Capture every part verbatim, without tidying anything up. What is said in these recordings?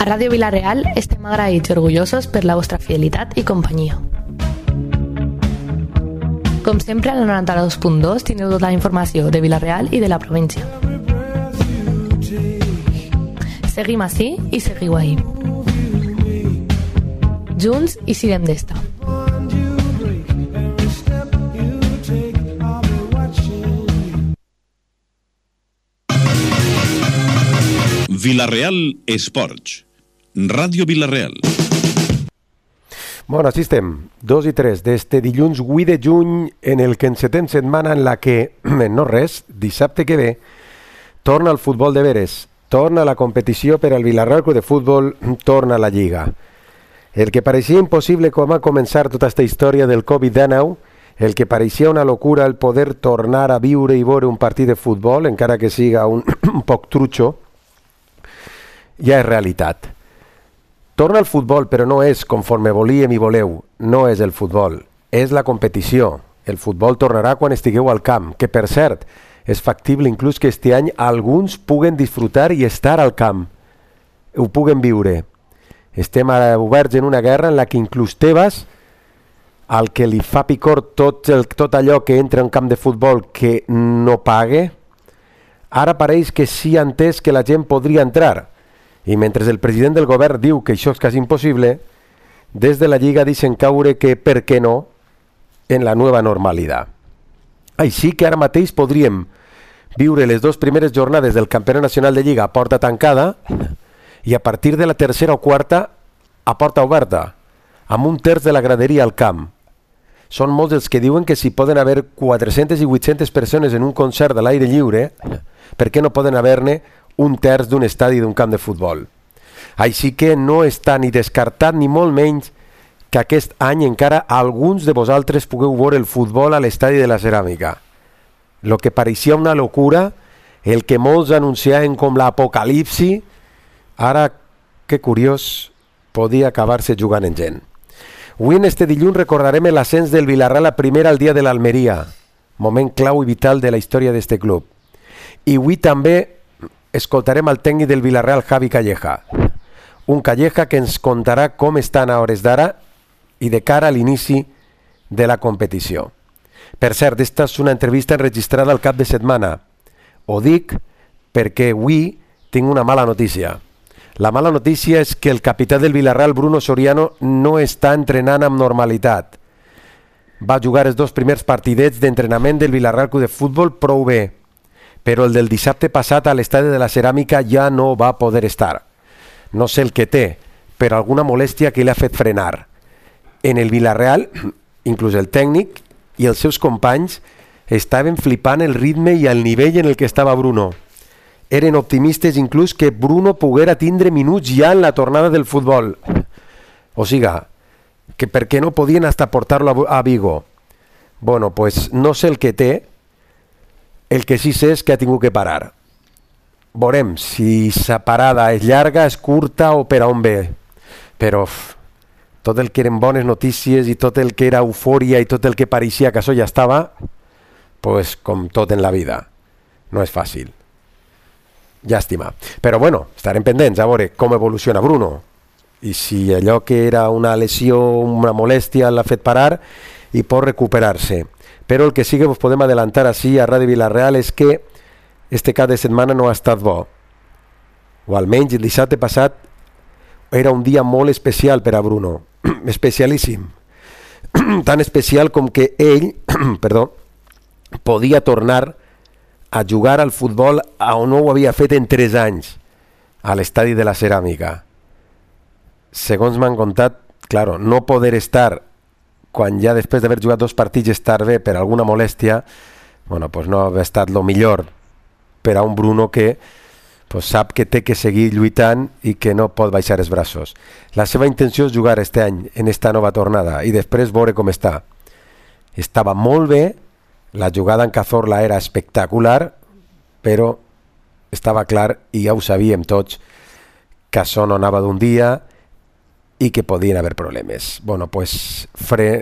Ràdio Vila-real estem agraïts i orgullosos per la vostra fidelitat i companyia. Com sempre, a la noranta-dos punt dos tindreu tota la informació de Vila-real i de la província. Seguim ací i seguiu ahí. Junts i siguem d'esta. Vila-real Esports. Ràdio Vila-real. Bueno, així estem, dos i tres d'este dilluns vuit de juny, en el que encetem setmana en la que, no res, dissabte que ve, torna el futbol de veres, torna la competició per al Vila-real Club de Futbol, torna la Lliga. El que pareixia impossible com va començar tota aquesta història del covid dinou, el que pareixia una locura el poder tornar a viure i veure un partit de futbol, encara que siga un, un poc trutxo, ja és realitat. Torna al futbol, però no és conforme volíem i voleu, no és el futbol, és la competició. El futbol tornarà quan estigueu al camp, que per cert, és factible inclús que este any alguns puguen disfrutar i estar al camp, ho puguen viure. Estem ara oberts en una guerra en la que inclús Tebas, al que li fa picor tot, el, tot allò que entra en un camp de futbol que no pague, ara pareix que sí ha entès que la gent podria entrar. I mentre el president del govern diu que això és quasi impossible, des de la Lliga deixen caure que per què no en la nova normalitat. Així que ara mateix podríem viure les dues primeres jornades del Campionat Nacional de Lliga a porta tancada i a partir de la tercera o quarta a porta oberta, amb un terç de la graderia al camp. Són molts els que diuen que si poden haver quatre-centes i vuit-centes persones en un concert a l'aire lliure, per què no poden haver-ne un terç d'un estadi d'un camp de futbol? Així que no està ni descartat ni molt menys que aquest any encara alguns de vosaltres pugueu veure el futbol a l'estadi de la Ceràmica. Lo que pareixia una locura, el que molts anunciaven com l'apocalipsi, ara, que curiós, podia acabar-se jugant en gent. Avui en este dilluns recordarem l'ascens del Vila-real a primera al dia de l'Almeria, moment clau i vital de la història d'este club. I avui també escoltarem el tècnic del Vila-real, Javi Calleja. Un Calleja que ens contarà com estan a hores d'ara i de cara a l'inici de la competició. Per cert, esta és una entrevista enregistrada al cap de setmana. Ho dic perquè avui tinc una mala notícia. La mala notícia és que el capità del Vila-real, Bruno Soriano, no està entrenant amb normalitat. Va jugar els dos primers partidets d'entrenament del Vila-real Club de Futbol prou bé, però el del dissabte passat a l'estadi de la Ceràmica ja no va poder estar. No sé el que té, però alguna molèstia que l'ha fet frenar. En el Vila-real, inclús el tècnic i els seus companys estaven flipant el ritme i el nivell en el que estava Bruno. Eren optimistes inclús que Bruno poguera tindre minuts ja en la tornada del futbol. O siga, que per què no podien hasta portar-lo a Vigo? Bueno, pues no sé el que té, el que sí sé és que ha tingut que parar. Veurem si sa parada és llarga, és curta o per a on ve. Però uf, tot el que eren bones notícies i tot el que era eufòria i tot el que pareixia que això ja estava, pues com tot en la vida, no és fàcil. Llàstima. Però bueno, estarem pendents a veure com evoluciona Bruno. I si allò que era una lesió, una molèstia l'ha fet parar i pot recuperar-se. Però el que sí que us podem adelantar així a Ràdio Vila-real és que este cap de setmana no ha estat bo. O almenys el dissabte passat era un dia molt especial per a Bruno. Especialíssim. Tan especial com que ell perdó, podia tornar a jugar al futbol on no ho havia fet en tres anys, a l'estadi de la Ceràmica. Segons m'han contat, claro, no poder estar quan ja després d'haver jugat dos partits estar bé per alguna molèstia, bueno, pues no ha estat lo millor per a un Bruno que pues sap que té que seguir lluitant i que no pot baixar els braços. La seva intenció és jugar este any en esta nova tornada i després veure com està. Estava molt bé, la jugada en Cazorla era espectacular, però estava clar, i ja ho sabíem tots, que això no anava d'un dia i que podien haver problemes. Bueno, pues fre...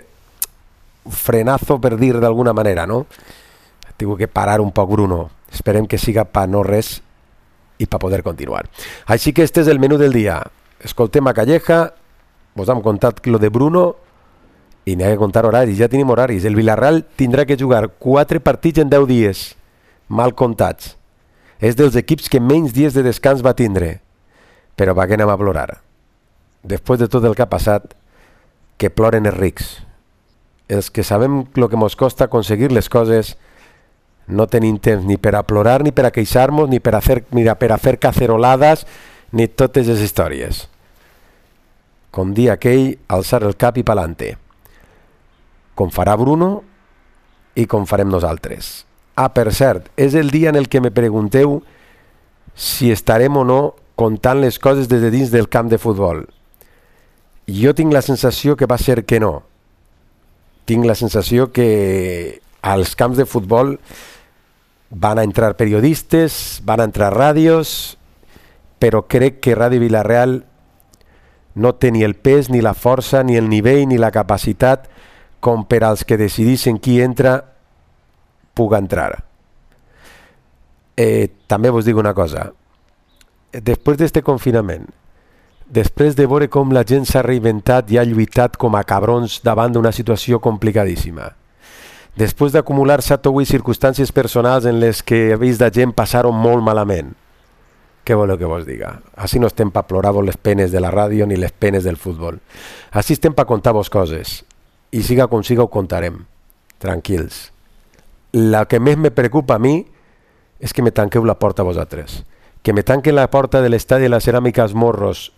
frenazo per dir d'alguna manera, no? Ha tingut que parar un poc Bruno. Esperem que siga pa no res i per poder continuar. Així que este és el menú del dia. escoltem a Calleja, vos hem contat lo de Bruno i n'hi ha que contar horaris, ja tenim horaris. El Villarreal tindrà que jugar quatre partits en deu dies, mal comptats. És dels equips que menys dies de descans va tindre. Però va que anem a plorar. Després de tot el que ha passat, que ploren els rics. Els que sabem el que ens costa aconseguir les coses no tenim temps ni per a plorar, ni per a queixar-nos, ni per a fer, ni per a fer cacerolades, ni totes les històries. Com dia aquell, alçar el cap i pa'lante. Com farà Bruno i com farem nosaltres. Ah, per cert, és el dia en el que me pregunteu si estarem o no contant les coses des de dins del camp de futbol. Jo tinc la sensació que va ser que no. Tinc la sensació que als camps de futbol van a entrar periodistes, van a entrar ràdios, però crec que Ràdio Villarreal no té ni el pes, ni la força, ni el nivell, ni la capacitat com per als que decidissin qui entra puga entrar. Eh, també vos dic una cosa. Després d'este confinament, després de veure com la gent s'ha reinventat i ha lluitat com a cabrons davant d'una situació complicadíssima, després d'acumular set o vuit circumstàncies personals en les que he vist la gent passar-ho molt malament, què voleu que vos diga? Així no estem per plorar-vos les penes de la ràdio ni les penes del futbol. Així estem per contar-vos coses. I siga com siga ho contarem. Tranquils. La que més me preocupa a mi és que me tanqueu la porta a vosaltres. Que me tanquen la porta de l'estadi de la Ceràmica als Morros,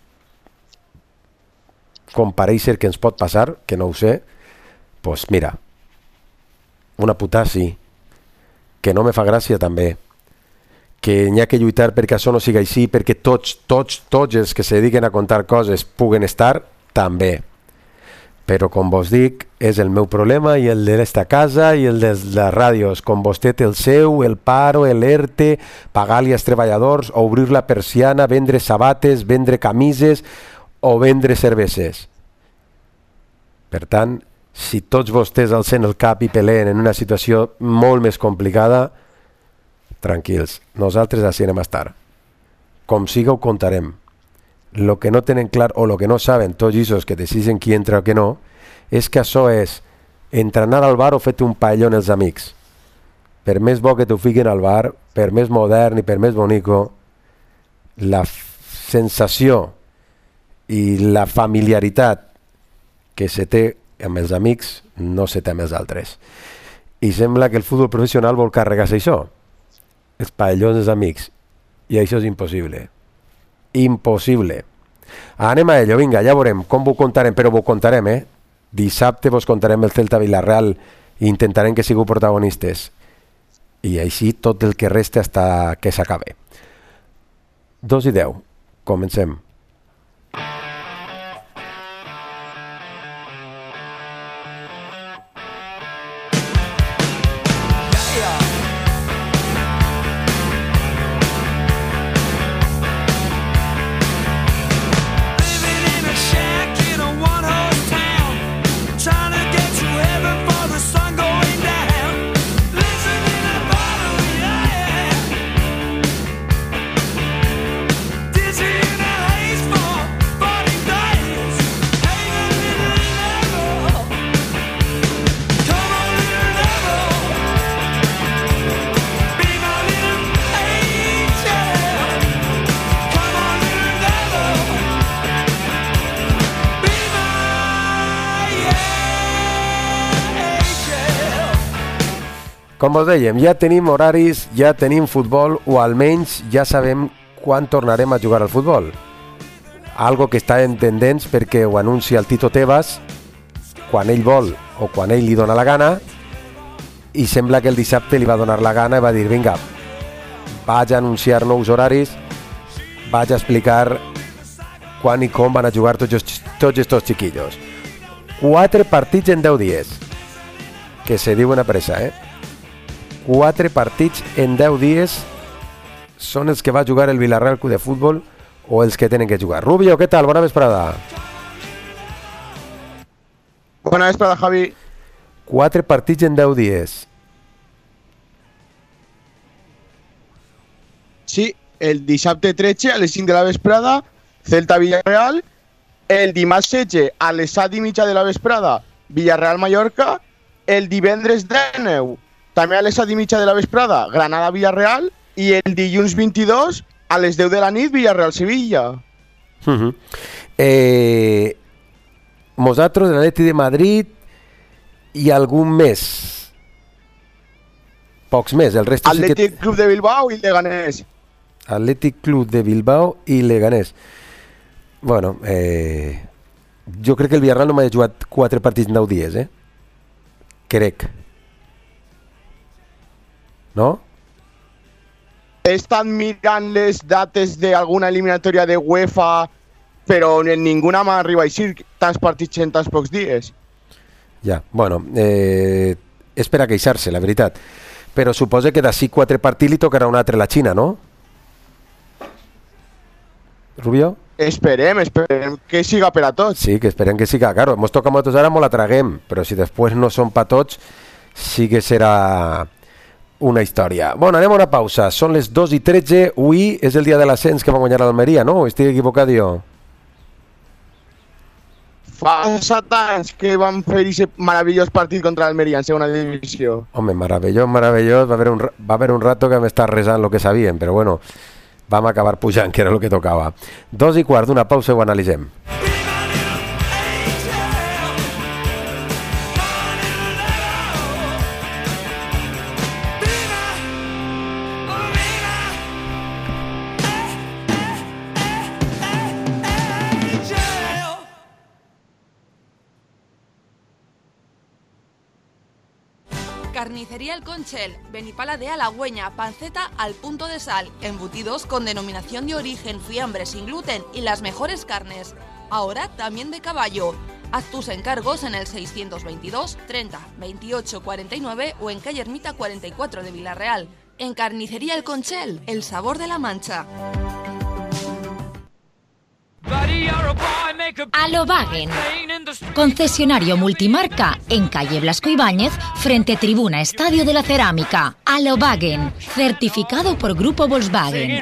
com pareix ser que ens pot passar, que no ho sé, doncs mira, una puta sí, que no me fa gràcia també, que n'hi ha que lluitar perquè això no siga així, perquè tots, tots, tots els que se dediquen a contar coses puguen estar, també. Però com vos dic, és el meu problema i el d'esta casa i el de les ràdios, com vostè té el seu, el paro, l'ERTE, pagar-li als treballadors, obrir la persiana, vendre sabates, vendre camises o vendre cerveses. Per tant, si tots vostès alcen el cap i peleen en una situació molt més complicada, tranquils, nosaltres així anem a estar. Com siga ho contarem. Lo que no tenen clar o lo que no saben tots aquests que deciden qui entra o que no, és que això és entrenar al bar o fer-te un paelló amb els amics. Per més bo que t'ho fiquen al bar, per més modern i per més bonico, la sensació i la familiaritat que se té amb els amics no se té amb els altres. I sembla que el futbol professional vol carregar-se això, els paellons dels amics, i això és impossible. Impossible. Anem a ello, vinga, ja veurem com ho contarem, però ho contarem, eh? Dissabte vos contarem el Celta Villarreal i intentarem que sigueu protagonistes. I així tot el que resta hasta que s'acabe. Dos i deu. Comencem. Com vos dèiem, ja tenim horaris, ja tenim futbol, o almenys ja sabem quan tornarem a jugar al futbol. Algo que està en tendents perquè ho anuncia el Tito Tebas quan ell vol o quan ell li dona la gana, i sembla que el dissabte li va donar la gana i va dir, vinga, vaig a anunciar nous horaris, vaig a explicar quan i com van a jugar tots, tots estos chiquillos. Quatre partits en deu dies, que se diuen a pressa, eh? Quatre partits en deu dies són els que va jugar el Villarreal Club de Futbol o els que tenen que jugar. Rubio, què tal? Bona vesprada. Bona vesprada, Javi. Quatre partits en deu dies. Sí, el dissabte tretze a les cinc de la vesprada, Celta-Villarreal, el dimarts setze a les set i mitja de la vesprada Villarreal-Mallorca, el divendres dinou també a les set i mitja de la vesprada Granada-Villarreal i el dilluns vint-i-dos a les deu de la nit Villarreal-Sevilla. Uh-huh. eh, Nosaltres, l'Atleti de Madrid i algun més. Pocs més, el resto Atlètic sí que... Club de Bilbao i Leganés. Atlètic Club de Bilbao i Leganés. Bueno, eh, jo crec que el Villarreal només ha jugat quatre partits en deu dies, eh? Crec. No? He estat mirant les dates d'alguna eliminatòria de UEFA, però en ninguna m'arriba a així tants partits en tants pocs dies. Ja, bueno, eh, és per a queixar-se, la veritat. Però suposa que d'ací quatre partits li tocarà un altre a la Xina, no? Rubio? Esperem, esperem que siga per a tots. Sí, que esperem que siga. Claro, hemos tocado motos ahora, mo la traguem, però si després no són pa tots, sí que serà una història. Bueno, anem a una pausa. Són les dos i tretze. Avui és el dia de l'ascens que va guanyar l'Almeria, no? Estic equivocat jo? Fa set anys que vam fer aquest meravellós partit contra l'Almeria en segona divisió. Home, meravellós, meravellós. Va haver un, va haver un rato que m'està resant el que sabíem, però bueno, vam acabar pujant, que era el que tocava. Dos i quart d'una pausa i ho analitzem. Carnicería El Conchel, Benipala de Halagüeña, panceta al punto de sal, embutidos con denominación de origen, fiambre sin gluten y las mejores carnes. Ahora también de caballo. Haz tus encargos en el seiscientos veintidós treinta veintiocho cuarenta y nueve o en calle Ermita cuarenta y cuatro de Villarreal. En Carnicería El Conchel, el sabor de la Mancha. Alobagen, concesionario multimarca en calle Blasco Ibáñez, frente Tribuna Estadio de la Cerámica. Alobagen, certificado por Grupo Volkswagen.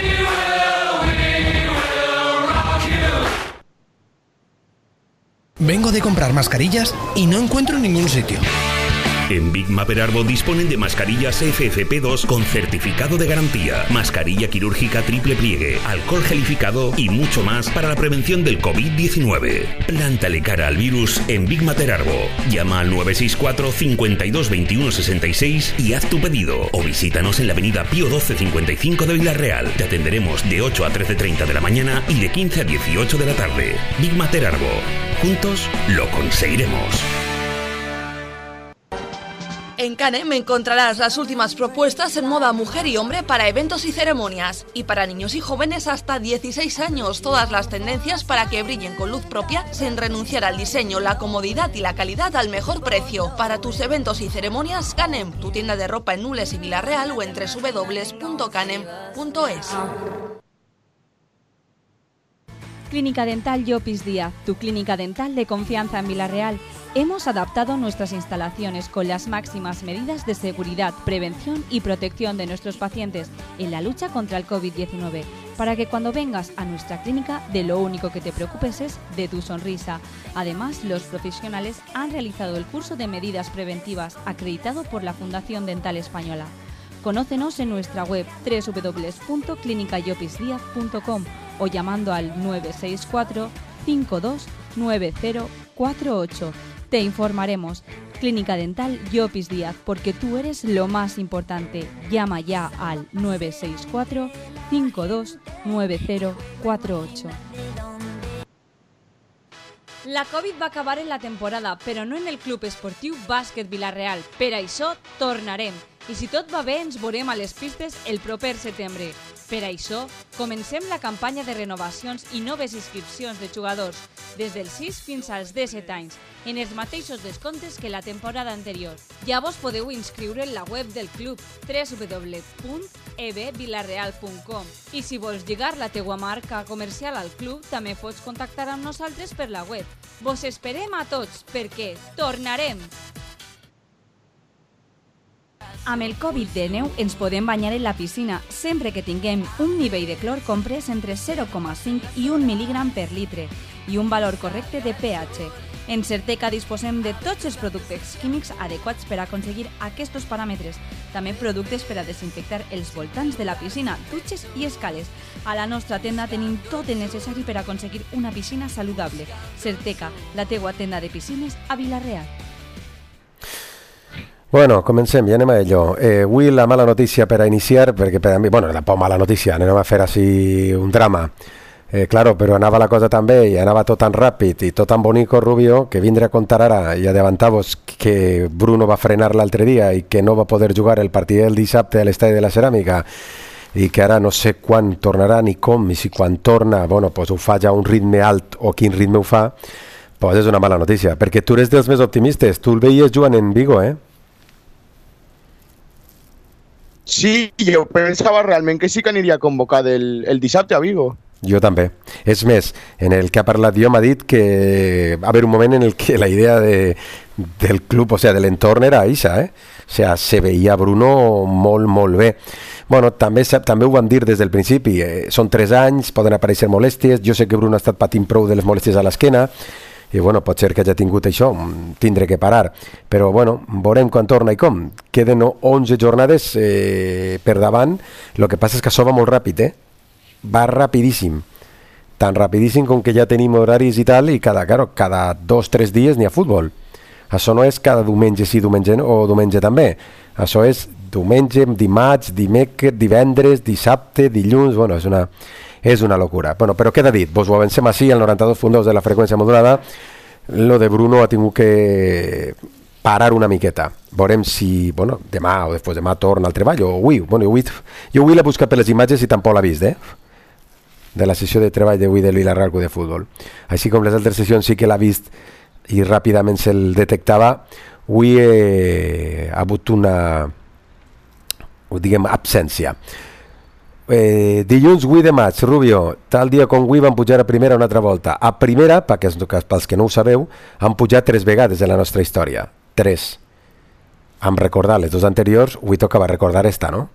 Vengo de comprar mascarillas y no encuentro en ningún sitio. En Big Mapper Arbo disponen de mascarillas F F P dos con certificado de garantía, mascarilla quirúrgica triple pliegue, alcohol gelificado y mucho más para la prevención del COVID diecinueve. Plántale cara al virus en Big Mapper Arbo. Llama al nueve seis cuatro, cincuenta y dos, veintiuno, sesenta y seis y haz tu pedido. O visítanos en la avenida Pío doce cincuenta y cinco de Villarreal. Te atenderemos de ocho a trece treinta de la mañana y de quince a dieciocho de la tarde. Big Mapper Arbo. Juntos lo conseguiremos. En Canem encontrarás las últimas propuestas en moda mujer y hombre para eventos y ceremonias. Y para niños y jóvenes hasta dieciséis años, todas las tendencias para que brillen con luz propia sin renunciar al diseño, la comodidad y la calidad al mejor precio. Para tus eventos y ceremonias, Canem, tu tienda de ropa en Nules y Villarreal o en doble u doble u doble u punto canem punto es. Clínica Dental Llopis Díaz, tu clínica dental de confianza en Villarreal. Hemos adaptado nuestras instalaciones con las máximas medidas de seguridad, prevención y protección de nuestros pacientes en la lucha contra el COVID diecinueve, para que cuando vengas a nuestra clínica de lo único que te preocupes es de tu sonrisa. Además, los profesionales han realizado el curso de medidas preventivas acreditado por la Fundación Dental Española. Conócenos en nuestra web doble u doble u doble u punto clínica llopis díaz punto com o llamando al nueve seis cuatro, cinco dos nueve cero cuatro ocho. Te informaremos. Clínica Dental Llopis Díaz, porque tú eres lo más importante. Llama ya al nueve seis cuatro, cinco dos nueve cero cuatro ocho. La Covid va acabar en la temporada, però no en el Club Esportiu Bàsquet Villarreal. Per això tornarem. I si tot va bé, ens veurem a les pistes el proper setembre. Per això, comencem la campanya de renovacions i noves inscripcions de jugadors, des dels sis fins als disset anys, en els mateixos descomptes que la temporada anterior. Ja vos podeu inscriure en la web del club, doble u doble u doble u punt e b villarreal punt com. I si vols lligar la teua marca comercial al club, també pots contactar amb nosaltres per la web. Vos esperem a tots, perquè tornarem! Amb el covid dinou ens podem banyar en la piscina sempre que tinguem un nivell de clor comprès entre zero coma cinc i un mil·lígram per litre i un valor correcte de pH. En Certeca disposem de tots els productes químics adequats per aconseguir aquests paràmetres. També productes per a desinfectar els voltants de la piscina, dutxes i escales. A la nostra tenda tenim tot el necessari per aconseguir una piscina saludable. Certeca, la teua tenda de piscines a Vila-real. Bueno, comencem, ja anem a ello. Eh, avui la mala notícia per a iniciar, perquè per a mi, bueno, tampoc mala notícia, anem a fer així un drama. Eh, claro, però anava la cosa tan bé i anava tot tan ràpid i tot tan bonico, Rubio, que vindre a contar ara i adelantar-vos que Bruno va frenar l'altre dia i que no va poder jugar el partit del dissabte a l'estadi de la Ceràmica i que ara no sé quan tornarà ni com, i si quan torna, bueno, pues ho fa ja a un ritme alt o quin ritme ho fa, pues és una mala notícia, perquè tu eres dels més optimistes, tu el veies jugant en Vigo, eh? Sí, jo pensava realment que sí que aniria convocat el, el dissabte a Vigo. Jo també. És més, en el que ha parlat jo m'ha dit que va haver un moment en el que la idea de, del club, o sea, de l'entorn era eixa, eh? O sea, se veia Bruno molt, molt bé. Bueno, també, també ho van dir des del principi, eh, són tres anys, poden aparèixer molèsties, jo sé que Bruno ha estat patint prou de les molèsties a l'esquena, i bueno, pot ser que hagi tingut això, tindré que parar, però bueno, veurem quan torna i com. Queden onze jornades eh, per davant, el que passa és que això va molt ràpid, eh? Va rapidíssim, tan rapidíssim com que ja tenim horaris i tal, i cada, claro, cada dos o tres dies n'hi ha futbol. Això no és cada diumenge sí, diumenge no, o diumenge també. Això és diumenge, dimarts, dimecres, divendres, dissabte, dilluns, bueno, és una, és una locura. Bueno, però queda dit, vos ho avancem així al noranta-dos punt dos de la freqüència modulada, lo de Bruno ha tingut que parar una miqueta. Veurem si, bueno, demà o després demà torna al treball, o avui, bueno, avui, jo avui l'he buscat per les imatges i tampoc l'ha vist, eh? De la sessió de treball d'avui del Vila-real Club de Futbol. Així com les altres sessions sí que l'ha vist i ràpidament se'l detectava, avui eh, ha hagut una, diguem, absència. Eh, dilluns vuit de maig, Rubio, tal dia com avui van pujar a primera una altra volta. A primera, perquè, pels que no ho sabeu, han pujat tres vegades en la nostra història. Tres. Hem recordat les dues anteriors, avui tocava recordar esta, no?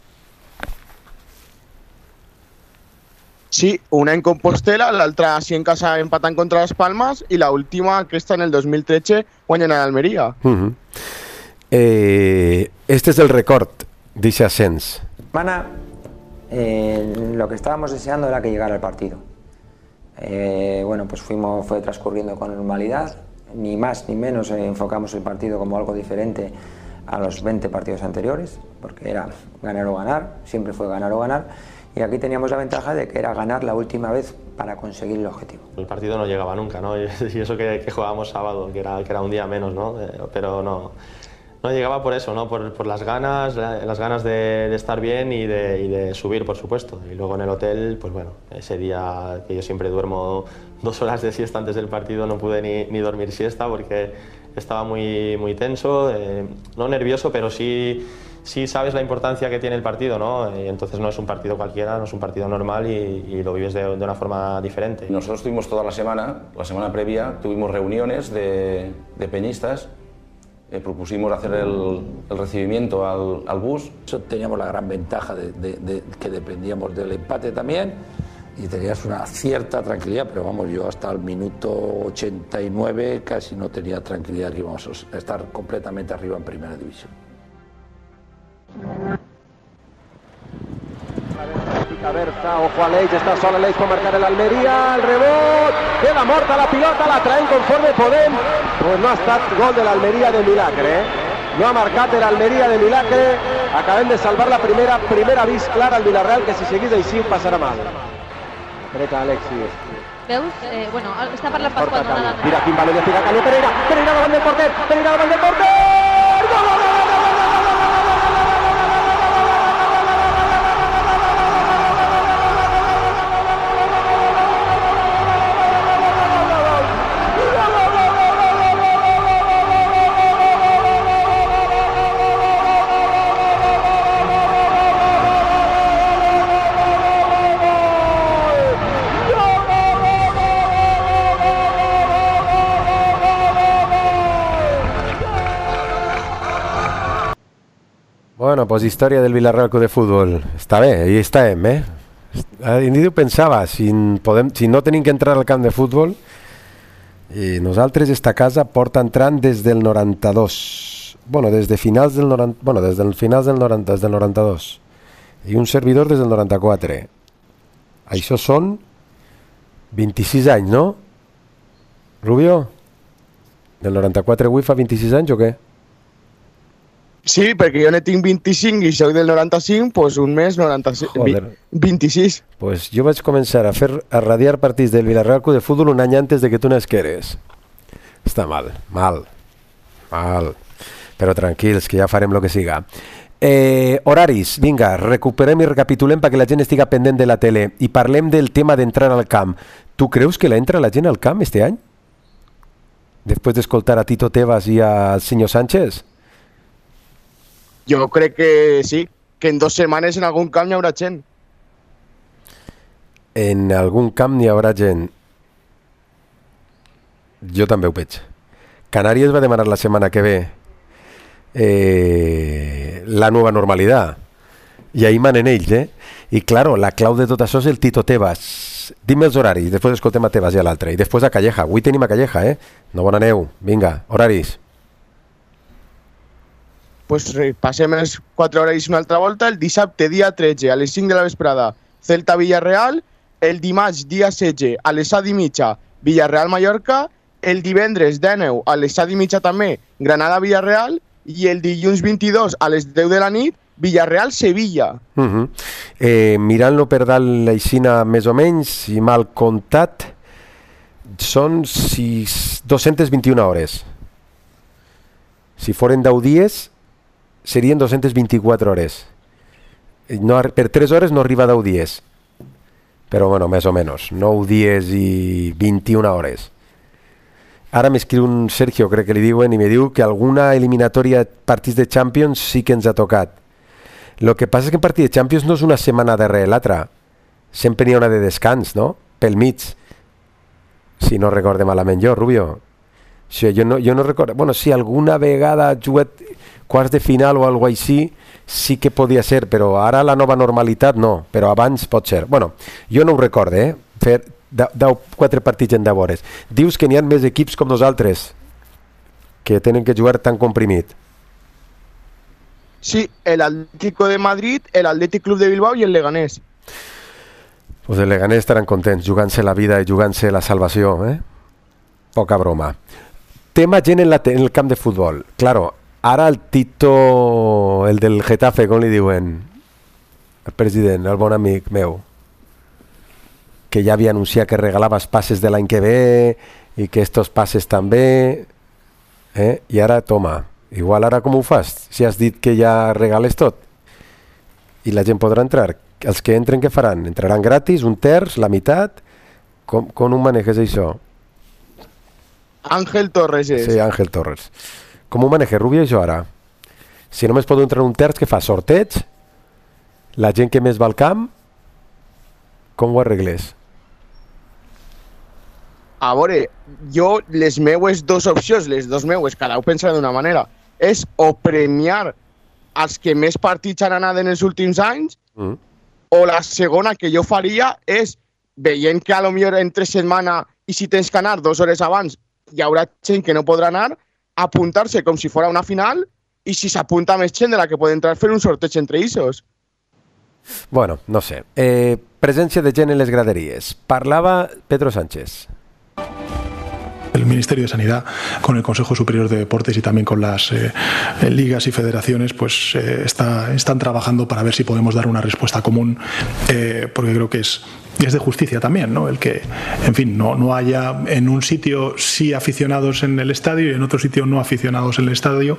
Sí, una en Compostela, l'altra així en casa empatant contra les Palmes i l'última, aquesta en el dos mil tretze, guanyant a l'Almeria. Uh-huh. eh, este es el record, dice Asens. Semana, eh, lo que estábamos deseando era que llegara el partido. Eh, bueno, pues fuimos, fue transcurriendo con normalidad, ni más ni menos eh, enfocamos el partido como algo diferente a los veinte partidos anteriores, porque era ganar o ganar, siempre fue ganar o ganar. Y aquí teníamos la ventaja de que era ganar la última vez para conseguir el objetivo. El partido no llegaba nunca, ¿no? Y eso que, que jugábamos sábado, que era, que era un día menos, ¿no? Pero no, no llegaba por eso, ¿no? Por, por las ganas, las ganas de, de estar bien y de, y de subir, por supuesto. Y luego en el hotel, pues bueno, ese día que yo siempre duermo dos horas de siesta antes del partido, no pude ni, ni dormir siesta porque estaba muy, muy tenso, eh, no nervioso, pero sí... sí sabes la importancia que tiene el partido, ¿no? Y entonces no es un partido cualquiera, no es un partido normal y, y lo vives de, de una forma diferente. Nosotros tuvimos toda la semana, la semana previa, tuvimos reuniones de, de peñistas, eh, propusimos hacer el, el recibimiento al, al bus. Teníamos la gran ventaja de, de, de que dependíamos del empate también y tenías una cierta tranquilidad, pero vamos, yo hasta el minuto ochenta y nueve casi no tenía tranquilidad que íbamos a estar completamente arriba en primera división. Berta, ojo a Leis, està sola Leis per marcar l'Almeria, el rebot, queda morta la pilota, la traem conforme podem, pues no ha estat gol de l'Almeria de milagre, eh? No ha marcat l'Almeria de milagre, acabem de salvar la primera, primera avís clara al Vila-real, que si seguís així ho passarà mal. Dreta, Alexis. Veus? Eh, bueno, està parlant Pasqual. No, no, no. Mira quin valor de Pica Calio, Pereira, Pereira davant del porter, Pereira davant del porter, gol, gol, gol! pues història del Villarreal Club de Futbol. Està bé, ahí estem, eh? Ningú pensava, si, podem, si no tenim que entrar al camp de futbol, i nosaltres esta casa porta entrant des del noranta-dos. Bueno, des de finals del noranta, bueno, des del finals del noranta, des del noranta-dos. I un servidor des del noranta-quatre. Això són vint-i-sis anys, no? Rubio? Del noranta-quatre avui fa vint-i-sis anys o què? Sí, perquè jo ne tinc vint-i-cinc i soc del noranta-cinc, doncs un mes noranta-sis, vint-i-sis. Pues jo vaig començar a fer a radiar partits del Villarreal Club de Futbol un any antes de que tu nasqueres. Està mal, mal, mal. Però tranquils, que ja farem el que siga. Eh, horaris, vinga, recuperem i recapitulem perquè la gent estiga pendent de la tele i parlem del tema d'entrar al camp. Tu creus que l'entra la gent al camp este any? Després d'escoltar a Tito Tebas i al senyor Sánchez? Jo crec que sí, que en dues setmanes en algun camp hi haurà gent. En algun camp hi haurà gent. Jo també ho veig. Canàries va demanar la setmana que ve eh, la nova normalitat. I ahí manen ells, eh? I claro, la clau de tot això és el Tito Tebas. Dime els horaris, després escoltem a Tebas i a l'altre. I després a Calleja. Avui tenim a Calleja, eh? No bon aneu. Vinga, horaris. Pues passem les quatre hores una altra volta. El dissabte, dia tretze, a les cinc de la vesprada, Celta-Villarreal. El dimarts, dia setze, a les set i mitja, Villarreal-Mallorca. El divendres, dinou, a les set i mitja també, Granada-Villarreal. I el dilluns vint-i-dos, a les deu de la nit, Villarreal-Sevilla. Uh -huh. eh, Mirant-lo per dalt l'aixina més o menys, i mal comptat, són sis, dos-centes vint-i-una hores. Si foren deu dies, serien dos-centes vint-i-quatre hores. No, per tres hores no arriba a deu dies. Però bueno, més o menys. nou dies i vint-i-una hores. Ara m'escriu un Sergio, crec que li diuen, i me diu que alguna eliminatòria partits de Champions sí que ens ha tocat. Lo que passa és que en partit de Champions no és una setmana darrere l'altra. Sempre n'hi ha una de descans, no? Pel mig. Si no recorde malament jo, Rubio. Sí, jo, no, jo no recordo... Bueno, si alguna vegada jugat quarts de final o alguna cosa així, sí que podia ser, però ara la nova normalitat no, però abans pot ser. Bueno, jo no ho recorde, eh? Fer deu, quatre partits en deu hores. Dius que n'hi ha més equips com nosaltres que tenen que jugar tan comprimit. Sí, el Atlético de Madrid, el Athletic Club de Bilbao i el Leganés. Pues el Leganés estaran contents, jugant-se la vida i jugant-se la salvació, eh? Poca broma. Tema gent en, la te en el camp de futbol. Claro, ara el Tito, el del Getafe, com li diuen? El president, el bon amic meu, que ja havia anunciat que regalava els passes de l'any que ve i que estos passes també, eh? I ara, toma, igual ara com ho fas? Si has dit que ja regales tot i la gent podrà entrar, els que entren què faran? Entraran gratis, un terç, la meitat? Com, com ho maneges això? Ángel Torres és. Sí, Ángel Torres. Com ho maneja Rubio això ara? Si només pot entrar un terç, què fa? Sorteig? La gent que més va al camp? Com ho arregles? A veure, jo les meues dos opcions, les dos meues, cada un pensa d'una manera, és o premiar els que més partits han anat en els últims anys, mm. o la segona que jo faria és, veient que a lo millor entre setmana i si tens que anar dues hores abans hi haurà gent que no podrà anar, apuntar-se com si fos una final i si s'apunta més gent de la que pot entrar fer un sorteig entre ells. Bueno, no sé. Eh, presència de gent en les graderies. Parlava Pedro Sánchez. El Ministerio de Sanidad, con el Consejo Superior de Deportes y también con las eh, ligas y federaciones, pues eh, está, están trabajando para ver si podemos dar una respuesta común, eh, porque creo que es, es de justicia también, ¿no? El que, en fin, no, no haya en un sitio sí aficionados en el estadio y en otro sitio no aficionados en el estadio.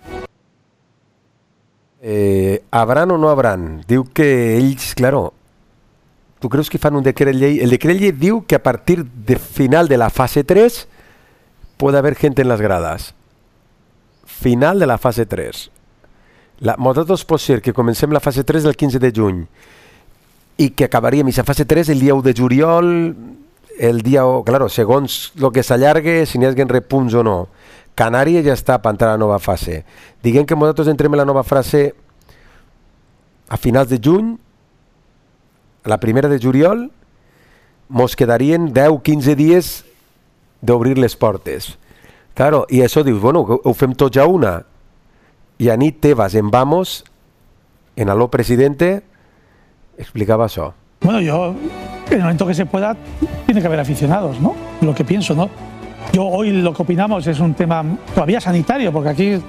Eh, ¿Habrán o no habrán? Diu que ells, claro, tu creus que fan un decret llei? El decret llei diu que a partir de final de la fase tres puede haber gente en las gradas. Final de la fase tres. La, nosaltres pot ser que comencem la fase tres el quinze de juny i que acabaríem aquesta fase tres el dia u de juliol, el dia, claro, segons el que s'allargue, si n'hi ha repunts o no. Canàries ja està per entrar a la nova fase. Diguem que nosaltres entrem en la nova fase a finals de juny, a la primera de juliol, mos quedarien deu quinze dies d'obrir les portes. Claro, i això dius, bueno, ho fem tot ja una. I a nit Tebas en Vamos, en Aló Presidente, explicaba eso. Bueno, yo, en el momento que se pueda, tiene que haber aficionados, ¿no? Lo que pienso, ¿no? Yo hoy lo que opinamos es un tema todavía sanitario, porque aquí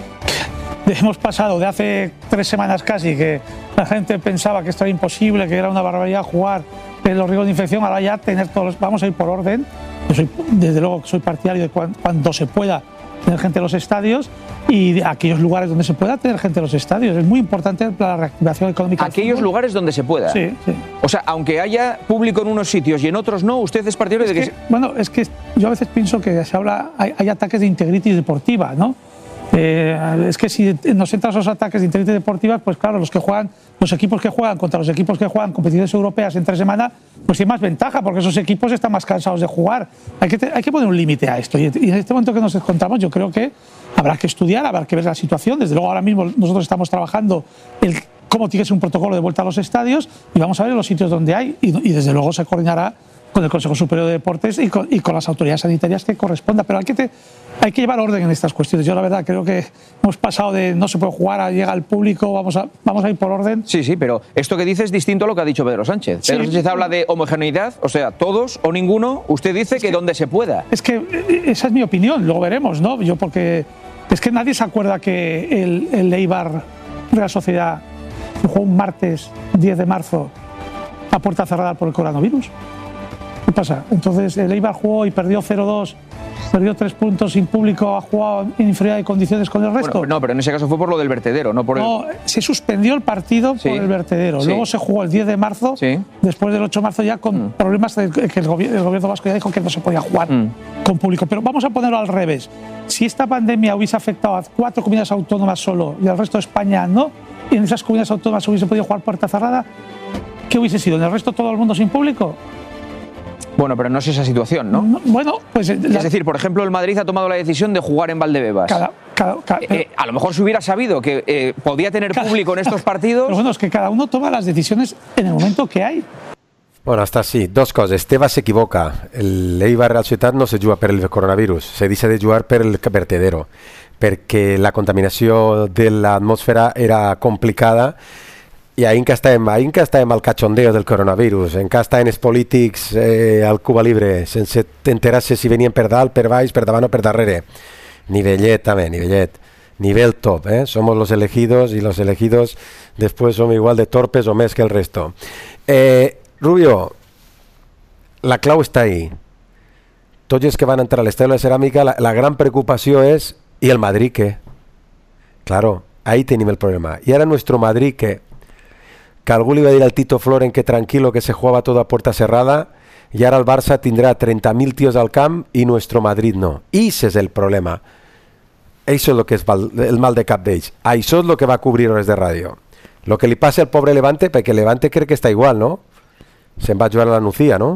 hemos pasado de hace tres semanas casi que la gente pensaba que esto era imposible, que era una barbaridad jugar en los riesgos de infección, ahora ya tener todos los, vamos a ir por orden. Yo soy, desde luego soy partidario de cuando, cuando se pueda tener gente en los estadios y de aquellos lugares donde se pueda tener gente en los estadios. Es muy importante para la reactivación económica. Aquellos lugares donde se pueda. Sí, sí. O sea, aunque haya público en unos sitios y en otros no, usted es partidario es de que... que bueno, es que yo a veces pienso que se habla, hay, hay ataques de integridad deportiva, ¿no? Eh, es que si nos entran esos ataques de integridad deportiva, pues claro, los que juegan, los equipos que juegan contra los equipos que juegan competiciones europeas entre semana, pues tienen más ventaja porque esos equipos están más cansados de jugar. Hay que, hay que poner un límite a esto y en este momento que nos encontramos yo creo que habrá que estudiar, habrá que ver la situación. Desde luego ahora mismo nosotros estamos trabajando el cómo tiene que ser un protocolo de vuelta a los estadios y vamos a ver los sitios donde hay y, y desde luego se coordinará con el Consejo Superior de Deportes y con, y con las autoridades sanitarias que corresponda. Pero hay que, te, hay que llevar orden en estas cuestiones. Yo la verdad creo que hemos pasado de no se puede jugar a llega al público, vamos a, vamos a ir por orden. Sí, sí, pero esto que dice es distinto a lo que ha dicho Pedro Sánchez. Sí. Pedro Sánchez habla de homogeneidad, o sea, todos o ninguno. Usted dice que, que donde se pueda. Es que esa es mi opinión, luego veremos, ¿no? Yo porque es que nadie se acuerda que el, el Eibar Real Sociedad jugó un martes diez de marzo a puerta cerrada por el coronavirus. ¿Qué pasa? Entonces el Eibar jugó y perdió cero dos, perdió tres puntos sin público, ha jugado en inferioridad de condiciones con el resto. Bueno, no, pero en ese caso fue por lo del vertedero, no por el... No, se suspendió el partido sí. por el vertedero. Sí. Luego se jugó el diez de marzo, sí. después del ocho de marzo ya con mm. problemas de que el gobierno, el gobierno vasco ya dijo que no se podía jugar mm. con público. Pero vamos a ponerlo al revés. Si esta pandemia hubiese afectado a cuatro comunidades autónomas solo y al resto de España no, y en esas comunidades autónomas hubiese podido jugar puerta cerrada, ¿qué hubiese sido? ¿En el resto todo el mundo sin público? Bueno, pero no es esa situación, ¿no? no bueno, pues... La... Es decir, por ejemplo, el Madrid ha tomado la decisión de jugar en Valdebebas. Cada, cada, cada, eh, eh, a lo mejor se hubiera sabido que eh, podía tener cada, público en estos partidos... Pero bueno, es que cada uno toma las decisiones en el momento que hay. Bueno, hasta sí. Dos coses. Tebas s'equivoca. El Eibar Real Societat no se juga per el coronavirus. Se deixa de jugar per el vertedero. Perquè la contaminació de l'atmosfera era complicada i ahir que estàvem, ahir que estàvem al cachondeo del coronavirus, en que estaven els polítics eh, al Cuba Libre, sense enterar-se si venien per dalt, per baix, per davant o per darrere. Nivellet també, nivellet. Nivel top, ¿eh? Somos los elegidos y los elegidos después son igual de torpes o més que el resto. Eh, Rubio, la clau està ahí. Tots els que van entrar a l'Estadi de la Ceràmica, la, la gran preocupació és ¿y el Madrid qué? Claro, ahí tenim el problema. Y ahora nuestro Madrid qué? Que algú li va dir al Tito Floren que tranquilo que se jugaba todo a puerta cerrada y ahora el Barça tendrá treinta mil tíos al camp y nuestro Madrid no. Y ese es el problema. Eso es lo que es el mal de cap d'ells. Això es lo que va a cubrir Hores de Radio. Lo que li passa al pobre Levante, perquè Levante cree que está igual, ¿no? Se'n va jugar a la Nucía, ¿no?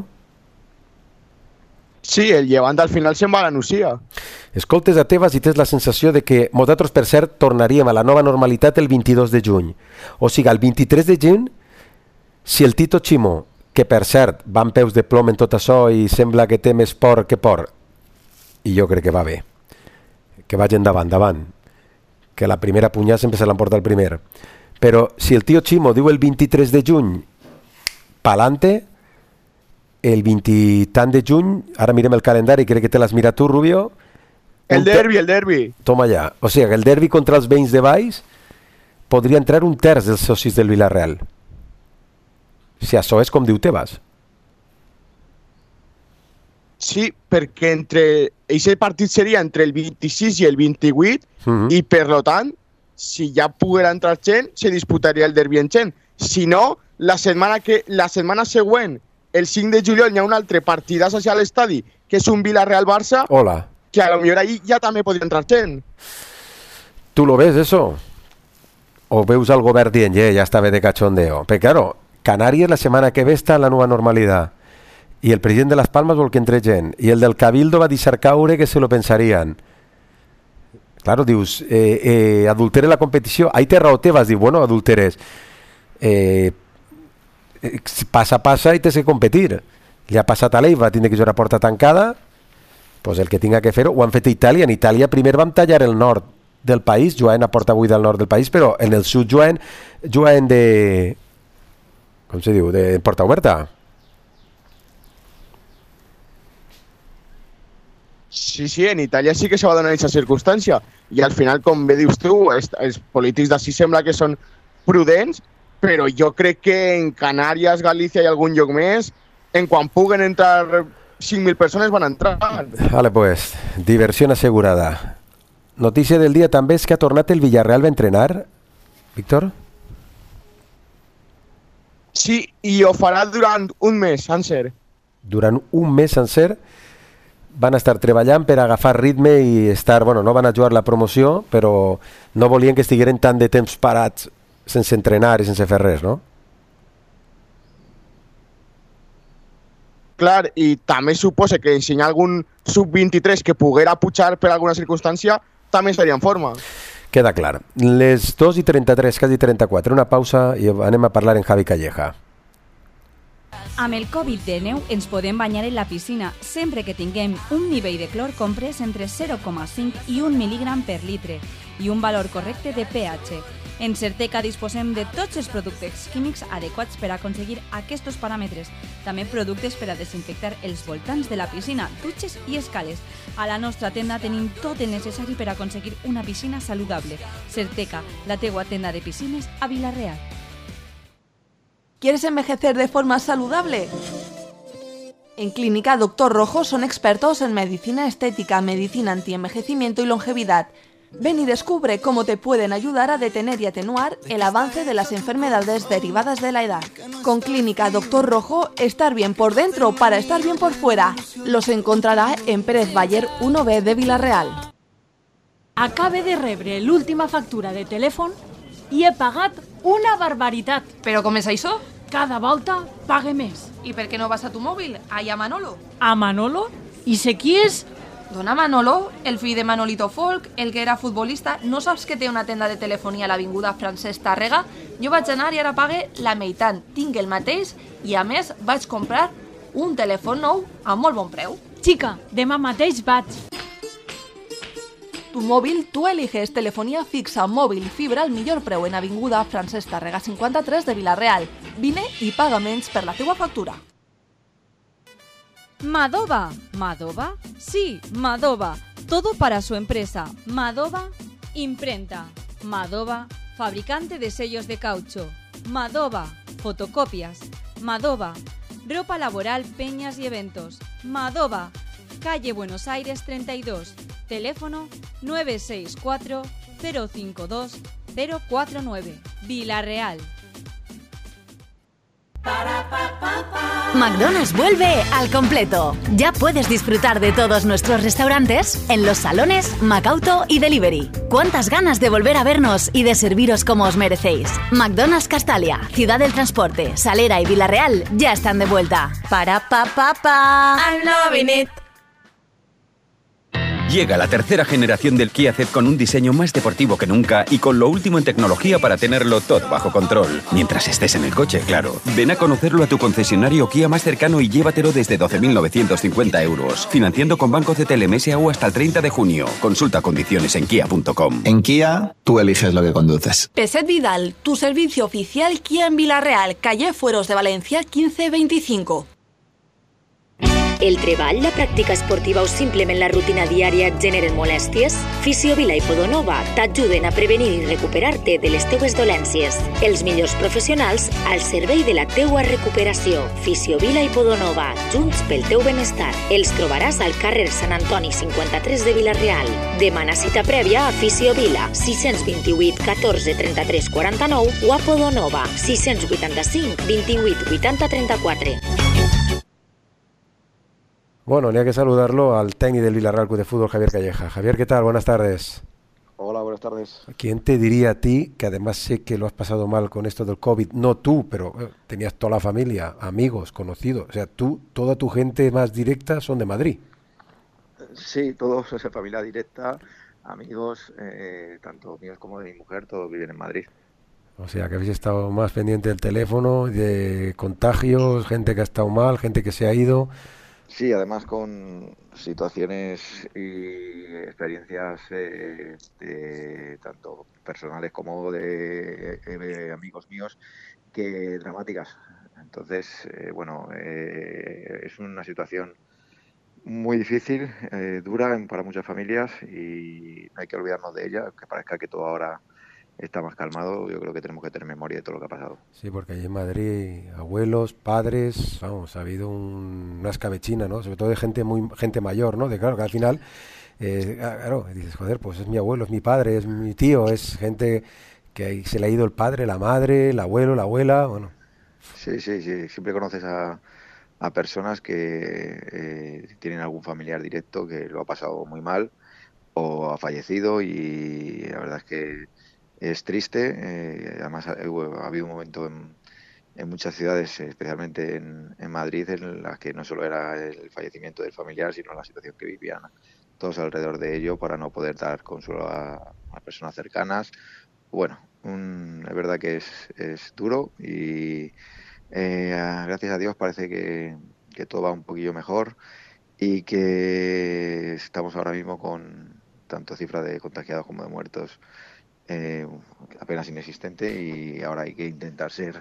Sí, el Levante al final se'n va a la Nucía. Escoltes a Tebas i tens la sensació de que nosaltres, per cert, tornaríem a la nova normalitat el vint-i-dos de juny. O sigui, el vint-i-tres de juny, si el Tito Chimo, que per cert va amb peus de plom en tot això i sembla que té més por que por, i jo crec que va bé, que vagi endavant, davant, que la primera punyada sempre se l'emporta el primer. Però si el tio Chimo diu el vint-i-tres de juny, pa'lante, el vint tant de juny, ara mirem el calendari, crec que te l'has mirat tu, Rubio. El derbi, el derbi. Toma ja. O sigui, el derbi contra els veïns de Valls podria entrar un terç dels socis del Villarreal. Si això és com diu Tebas. Sí, perquè entre aquest partit seria entre el vint-i-sis i el vint-i-vuit uh-huh. i per lo tant, si ja poguera entrar gent, se disputaria el derbi en gent. Si no, la setmana, que, la setmana següent, el cinc de juliol, hi ha un altre partidàs a l'estadi, que és un Villarreal-Barça, Hola. que a lo millor ahí ja també podria entrar gent. ¿Tú lo ves eso? ¿O veus al govern dient, yeah, ya está bé de cachondeo? Pero claro, Canarias la semana que ve está en la nueva normalidad. Y el presidente de Las Palmas vol que entre gent. Y el del Cabildo va deixar caure que se lo pensarían. Claro, dius, eh, eh, adultere la competició. Ahí té raó Tebas, diu, bueno, adulteres. eh, passa, passa i tens que competir. Li ha passat a l'Eiva, tindre que jugar a porta tancada, pues el que tinga que fer-ho, ho han fet a Itàlia. En Itàlia primer vam tallar el nord del país, jugant a porta buida al nord del país, però en el sud jugant, jugant de... com se diu? De porta oberta. Sí, sí, en Itàlia sí que se va donar aquesta circumstància. I al final, com bé dius tu, els, els polítics d'ací sembla que són prudents, però jo crec que en Canàries, Galícia i algun lloc més, en quan puguen entrar cinc mil persones van entrar. Vale, pues, diversió assegurada. Notícia del dia també és que ha tornat el Villarreal a entrenar, Víctor? Sí, i ho farà durant un mes, sencer. Durant un mes sencer van estar treballant per agafar ritme i estar, bueno, no van a jugar la promoció, però no volien que estigueren tant de temps parats sense entrenar i sense fer res, no? Clar, i també suposa que si hi ha algun sub vint-i-tres que poguera pujar per alguna circumstància, també estaria en forma. Queda clar. Les dos i trenta-tres, quasi trenta-quatre, una pausa i anem a parlar en Javi Calleja. Amb el covid dinou ens podem banyar en la piscina sempre que tinguem un nivell de clor comprès entre zero coma cinc i un mil·ligram per litre i un valor correcte de pH. En Certeca disposem de tots els productes químics adequats per aconseguir aquests paràmetres. També productes per a desinfectar els voltants de la piscina, dutxes i escales. A la nostra tenda tenim tot el necessari per aconseguir una piscina saludable. Certeca, la teua tenda de piscines a Vila-real. ¿Quieres envejecer de forma saludable? En Clínica Doctor Rojo son expertos en medicina estética, medicina anti-envejecimiento y longevidad. Ven y descubre cómo te pueden ayudar a detener y atenuar el avance de las enfermedades derivadas de la edad. Con Clínica Doctor Rojo, estar bien por dentro para estar bien por fuera. Los encontrarà en Pérez Baller uno B de Vila-real. Acabe de rebre l'última factura de telèfon i he pagat una barbaritat. ¿Pero com és això? Cada volta pague més. ¿Y per què no vas a tu mòbil? Allà a Manolo. A Manolo? I sé qui és? Dona Manolo, el fill de Manolito Folk, el que era futbolista. No saps que té una tenda de telefonia a l'avinguda Francesc Tàrrega? Jo vaig anar i ara pague la meitat. Tinc el mateix i a més vaig comprar un telèfon nou a molt bon preu. Xica, demà mateix vaig. Tu móvil, tú eliges telefonía fixa, móvil, fibra al millor preu en avinguda Francesc Tàrrega cinquanta-tres de Vila-real. Vine i paga menys per la teua factura. Madova. ¿Madova? Sí, Madova. Todo para su empresa. Madova Imprenta. Madova, fabricante de sellos de caucho. Madova, fotocopias. Madova, ropa laboral, peñas y eventos. Madova, calle Buenos Aires treinta y dos. Teléfono nueve seis cuatro cero cinco dos cero cuatro nueve. Vila-real. McDonald's vuelve al completo. Ya puedes disfrutar de todos nuestros restaurantes en los salones, Macauto y Delivery. ¿Cuántas ganas de volver a vernos y de serviros como os merecéis? McDonald's Castalia, Ciudad del Transporte, Salera y Vila-real ya están de vuelta. Para pa pa pa. I'm loving it. Llega la tercera generación del Kia Ceed con un diseño más deportivo que nunca y con lo último en tecnología para tenerlo todo bajo control. Mientras estés en el coche, claro. Ven a conocerlo a tu concesionario Kia más cercano y llévatelo desde doce mil novecientos cincuenta euros. Financiando con Banco C T L M S A U hasta el treinta de junio. Consulta condiciones en kia punto com. En Kia, tú eliges lo que conduces. Peset Vidal, tu servicio oficial Kia en Vila-real, calle Fueros de Valencia quince veinticinco. El treball, la pràctica esportiva o simplement la rutina diària et generen molèsties? Fisiovila i Podonova t'ajuden a prevenir i recuperar-te de les teues dolències. Els millors professionals al servei de la teua recuperació. Fisiovila i Podonova, junts pel teu benestar. Els trobaràs al carrer Sant Antoni cinquanta-tres de Vila-real. Demana cita prèvia a Fisiovila, sis vint-i-vuit catorze trenta-tres quaranta-nou o a Podonova, sis vuitanta-cinc vint-i-vuit vuitanta trenta-quatre. Bueno, ni hay que saludarlo al técnico del Villarreal Club de Fútbol, Javier Calleja. Javier, ¿qué tal? Buenas tardes. Hola, buenas tardes. ¿Quién te diría a ti, que además sé que lo has pasado mal con esto del COVID, no tú, pero eh, tenías toda la familia, amigos, conocidos, o sea, tú, toda tu gente más directa son de Madrid? Sí, todos, esa familia directa, amigos, eh, tanto míos como de mi mujer, todos viven en Madrid. O sea, que habéis estado más pendiente del teléfono, de contagios, gente que ha estado mal, gente que se ha ido. Sí, además con situaciones y experiencias eh, de, tanto personales como de, de amigos míos que dramáticas. Entonces, eh, bueno, eh, es una situación muy difícil, eh, dura para muchas familias y no hay que olvidarnos de ella, que parezca que todo ahora está más calmado. Yo creo que tenemos que tener memoria de todo lo que ha pasado. Sí, porque allí en Madrid, abuelos, padres, vamos, ha habido un, una escabechina, ¿no? Sobre todo de gente muy gente mayor, ¿no? De claro, que al final, eh, claro, dices, joder, pues es mi abuelo, es mi padre, es mi tío, es gente que se le ha ido el padre, la madre, el abuelo, la abuela, bueno. Sí, sí, sí, siempre conoces a, a personas que eh, tienen algún familiar directo que lo ha pasado muy mal o ha fallecido y la verdad es que es triste. Eh, además ha, ha habido un momento en, en muchas ciudades, especialmente en, en Madrid, en las que no solo era el fallecimiento del familiar, sino la situación que vivían todos alrededor de ello para no poder dar consuelo a, a personas cercanas. Bueno, un, es verdad que es, es duro y eh, gracias a Dios parece que, que todo va un poquillo mejor y que estamos ahora mismo con tanto cifra de contagiados como de muertos Eh, apenas inexistente y ahora hay que intentar ser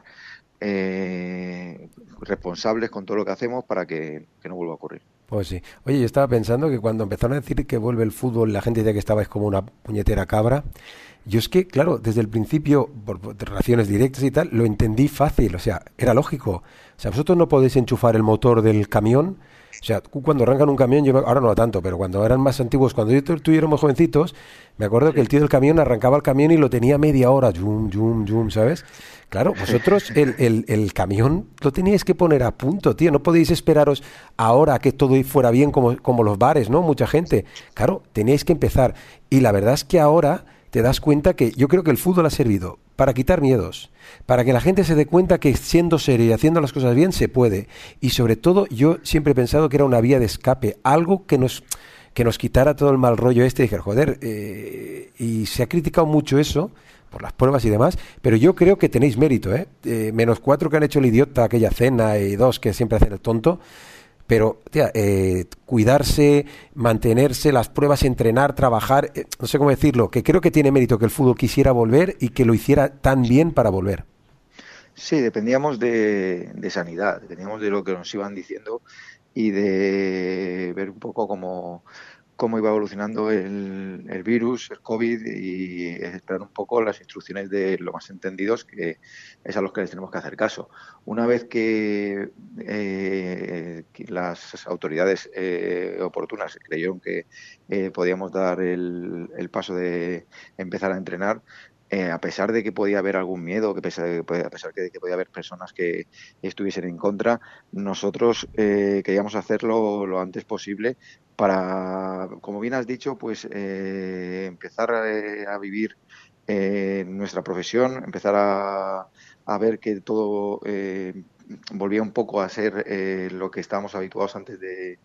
eh, responsables con todo lo que hacemos para que, que no vuelva a ocurrir. Pues sí. Oye, yo estaba pensando que cuando empezaron a decir que vuelve el fútbol, la gente decía que estabais como una puñetera cabra. Yo es que, claro, desde el principio, por, por relaciones directas y tal, lo entendí fácil, o sea, era lógico. O sea, vosotros no podéis enchufar el motor del camión. O sea, cuando arrancan un camión, yo me, ahora no tanto, pero cuando eran más antiguos, cuando yo tú y yo éramos jovencitos, me acuerdo que el tío del camión arrancaba el camión y lo tenía media hora, yum, yum, yum, ¿sabes? Claro, vosotros el, el, el camión lo teníais que poner a punto, tío, no podéis esperaros ahora que todo fuera bien como, como los bares, ¿no? Mucha gente. Claro, teníais que empezar. Y la verdad es que ahora te das cuenta que yo creo que el fútbol ha servido para quitar miedos, para que la gente se dé cuenta que siendo serio y haciendo las cosas bien se puede. Y sobre todo yo siempre he pensado que era una vía de escape, algo que nos que nos quitara todo el mal rollo este y dije, joder, eh, y se ha criticado mucho eso por las pruebas y demás, pero yo creo que tenéis mérito, ¿eh? Eh, menos cuatro que han hecho el idiota aquella cena y dos que siempre hacen el tonto. Pero, tía, eh, cuidarse, mantenerse, las pruebas, entrenar, trabajar, eh, no sé cómo decirlo, que creo que tiene mérito que el fútbol quisiera volver y que lo hiciera tan bien para volver. Sí, dependíamos de, de sanidad, dependíamos de lo que nos iban diciendo y de ver un poco cómo, cómo iba evolucionando el, el virus, el COVID, y esperar un poco las instrucciones de los más entendidos, que es a los que les tenemos que hacer caso. Una vez que, eh, que las autoridades eh, oportunas creyeron que eh, podíamos dar el, el paso de empezar a entrenar, Eh, a pesar de que podía haber algún miedo, que pese, a pesar de que podía haber personas que estuviesen en contra, nosotros eh, queríamos hacerlo lo antes posible para, como bien has dicho, pues eh, empezar eh, a vivir eh, nuestra profesión, empezar a, a ver que todo eh, volvía un poco a ser eh, lo que estábamos habituados antes de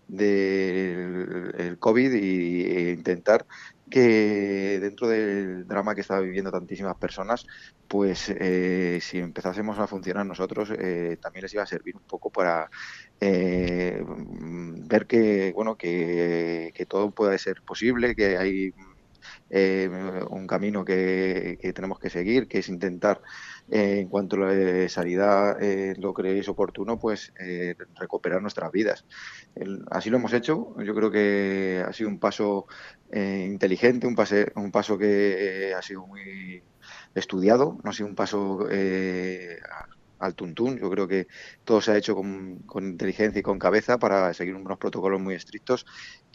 del el COVID y, e intentar que dentro del drama que estaba viviendo tantísimas personas, pues eh, si empezásemos a funcionar nosotros, eh, también les iba a servir un poco para eh, ver que bueno que, que todo puede ser posible, que hay eh, un camino que, que tenemos que seguir, que es intentar eh, en cuanto a la sanidad eh, lo creéis oportuno, pues eh, recuperar nuestras vidas. El, así lo hemos hecho. Yo creo que ha sido un paso eh, inteligente, un, pase, un paso que eh, ha sido muy estudiado, no ha sido un paso eh, al tuntún. Yo creo que todo se ha hecho con, con inteligencia y con cabeza para seguir unos protocolos muy estrictos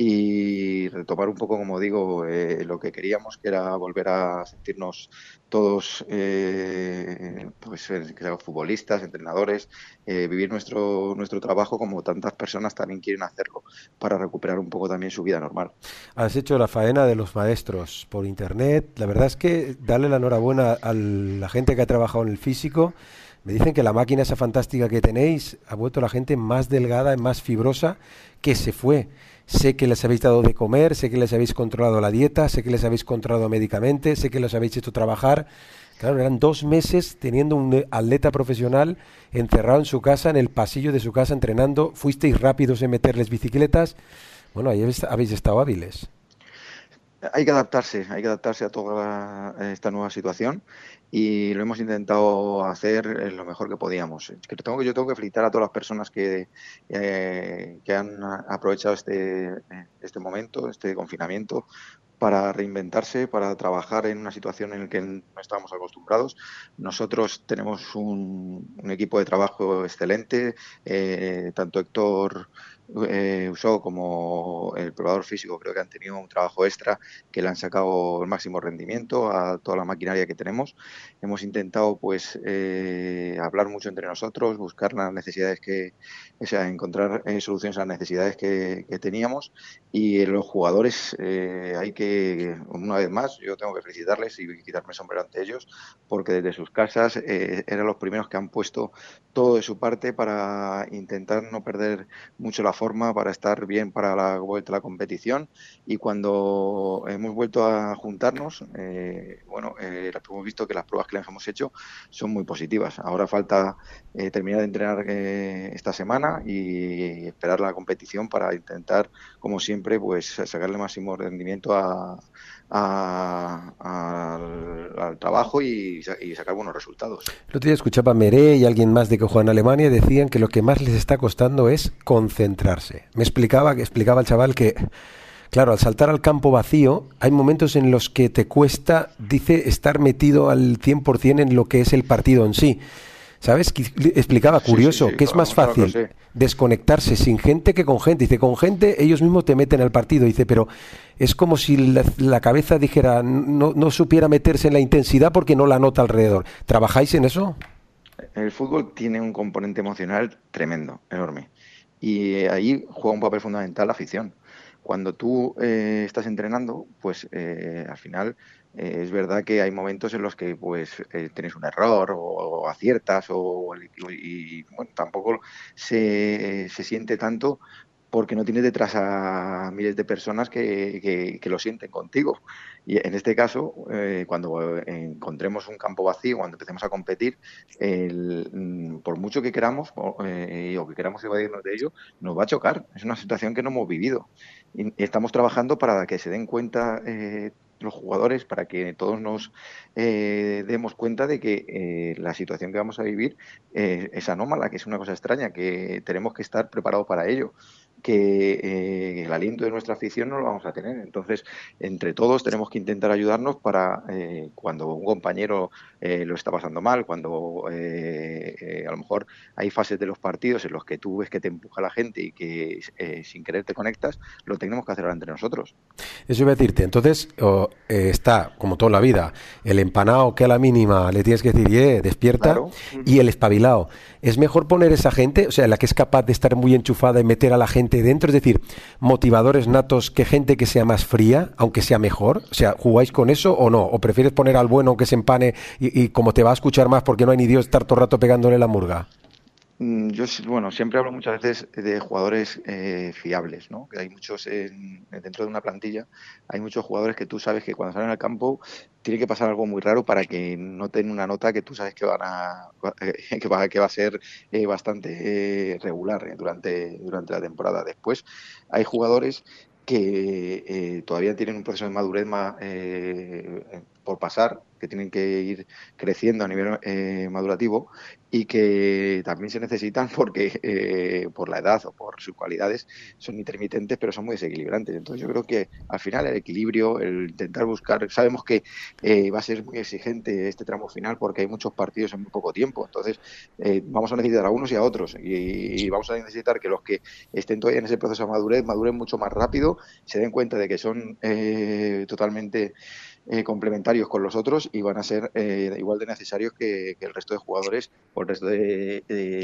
y retomar un poco, como digo, eh, lo que queríamos, que era volver a sentirnos todos, eh, pues que seamos futbolistas, entrenadores, eh, vivir nuestro nuestro trabajo como tantas personas también quieren hacerlo, para recuperar un poco también su vida normal. Has hecho la faena de los maestros por internet. La verdad es que darle la enhorabuena a la gente que ha trabajado en el físico. Me dicen que la máquina esa fantástica que tenéis ha vuelto a la gente más delgada, más fibrosa, que se fue. sé que les habéis dado de comer, sé que les habéis controlado la dieta, sé que les habéis controlado médicamente, sé que los habéis hecho trabajar. Claro, eran dos meses teniendo un atleta profesional encerrado en su casa, en el pasillo de su casa, entrenando. Fuisteis rápidos en meterles bicicletas. Bueno, ahí habéis, habéis estado hábiles. Hay que adaptarse, hay que adaptarse a toda esta nueva situación y lo hemos intentado hacer lo mejor que podíamos. Tengo que, yo tengo que felicitar a todas las personas que, eh, que han aprovechado este, este momento, este confinamiento, para reinventarse, para trabajar en una situación en la que no estábamos acostumbrados. Nosotros tenemos un, un equipo de trabajo excelente, eh, tanto Héctor Eh, Usó como el preparador físico creo que han tenido un trabajo extra que le han sacado el máximo rendimiento a toda la maquinaria que tenemos. Hemos intentado pues eh, hablar mucho entre nosotros, buscar las necesidades que, o sea, encontrar eh, soluciones a las necesidades que, que teníamos, y los jugadores eh, hay que, una vez más, yo tengo que felicitarles y quitarme el sombrero ante ellos, porque desde sus casas eh, eran los primeros que han puesto todo de su parte para intentar no perder mucho la forma, para estar bien para la vuelta a la competición. Y cuando hemos vuelto a juntarnos, eh, bueno, eh, hemos visto que las pruebas que les hemos hecho son muy positivas. Ahora falta eh, terminar de entrenar eh, esta semana y esperar la competición para intentar, como siempre, pues sacarle el máximo rendimiento a, a, a, al, al trabajo y, y sacar buenos resultados. El otro día escuchaba a Meré y alguien más de que juega en Alemania y decían que lo que más les está costando es concentrarse. Me explicaba, que explicaba el chaval que, claro, al saltar al campo vacío, hay momentos en los que te cuesta, dice, estar metido al cien por ciento en lo que es el partido en sí. ¿Sabes? Explicaba, curioso, sí, sí, sí, que es más fácil claro, desconectarse sin gente que con gente. Dice, con gente ellos mismos te meten al partido. Dice, pero es como si la, la cabeza dijera, no, no supiera meterse en la intensidad porque no la nota alrededor. ¿Trabajáis en eso? El fútbol tiene un componente emocional tremendo, enorme. Y ahí juega un papel fundamental la afición. Cuando tú eh, estás entrenando, pues eh, al final eh, es verdad que hay momentos en los que pues eh, tienes un error o, o aciertas o, y, y bueno, tampoco se, se siente tanto porque no tienes detrás a miles de personas que, que, que lo sienten contigo. Y en este caso, eh, cuando encontremos un campo vacío, cuando empecemos a competir, el, por mucho que queramos eh, o que queramos evadirnos de ello, nos va a chocar. Es una situación que no hemos vivido. Y estamos trabajando para que se den cuenta eh, los jugadores, para que todos nos eh, demos cuenta de que eh, la situación que vamos a vivir eh, es anómala, que es una cosa extraña, que tenemos que estar preparados para ello, que eh, el aliento de nuestra afición no lo vamos a tener. Entonces, entre todos tenemos que intentar ayudarnos para eh, cuando un compañero eh, lo está pasando mal, cuando eh, eh, a lo mejor hay fases de los partidos en los que tú ves que te empuja la gente y que eh, sin querer te conectas, lo tenemos que hacer ahora entre nosotros. Eso iba a decirte. Entonces, oh, eh, está, como toda la vida, el empanado que a la mínima le tienes que decir, eh, despierta, claro. Y el espabilado. Es mejor poner esa gente, o sea, la que es capaz de estar muy enchufada y meter a la gente dentro, es decir, motivadores natos, que gente que sea más fría, aunque sea mejor. O sea, ¿jugáis con eso o no? ¿O prefieres poner al bueno que se empane y, y como te va a escuchar más porque no hay ni Dios estar todo el rato pegándole la murga? Yo, bueno, siempre hablo muchas veces de jugadores eh, fiables, ¿no? Que hay muchos en, dentro de una plantilla, hay muchos jugadores que tú sabes que cuando salen al campo tiene que pasar algo muy raro para que noten una nota que tú sabes que van a que va, que va a ser eh, bastante eh, regular eh, durante durante la temporada. Después hay jugadores que eh, todavía tienen un proceso de madurez más eh, por pasar, que tienen que ir creciendo a nivel eh, madurativo y que también se necesitan porque eh, por la edad o por sus cualidades son intermitentes, pero son muy desequilibrantes. Entonces yo creo que al final el equilibrio, el intentar buscar, sabemos que eh, va a ser muy exigente este tramo final porque hay muchos partidos en muy poco tiempo, entonces eh, vamos a necesitar a unos y a otros y, y vamos a necesitar que los que estén todavía en ese proceso de madurez maduren mucho más rápido, se den cuenta de que son eh, totalmente Eh, complementarios con los otros y van a ser eh, igual de necesarios que, que el resto de jugadores o el resto de,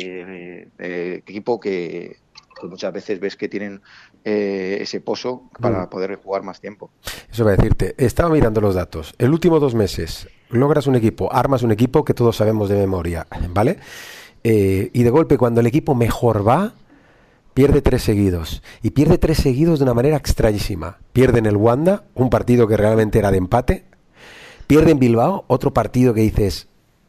de, de equipo que, que muchas veces ves que tienen eh, ese pozo para poder jugar más tiempo. Eso va a decirte, estaba mirando los datos. El último dos meses logras un equipo, armas un equipo que todos sabemos de memoria, ¿vale? Eh, y de golpe cuando el equipo mejor va, pierde tres seguidos. Y pierde tres seguidos de una manera extrañísima. Pierde en el Wanda, un partido que realmente era de empate. Pierde en Bilbao, otro partido que dices...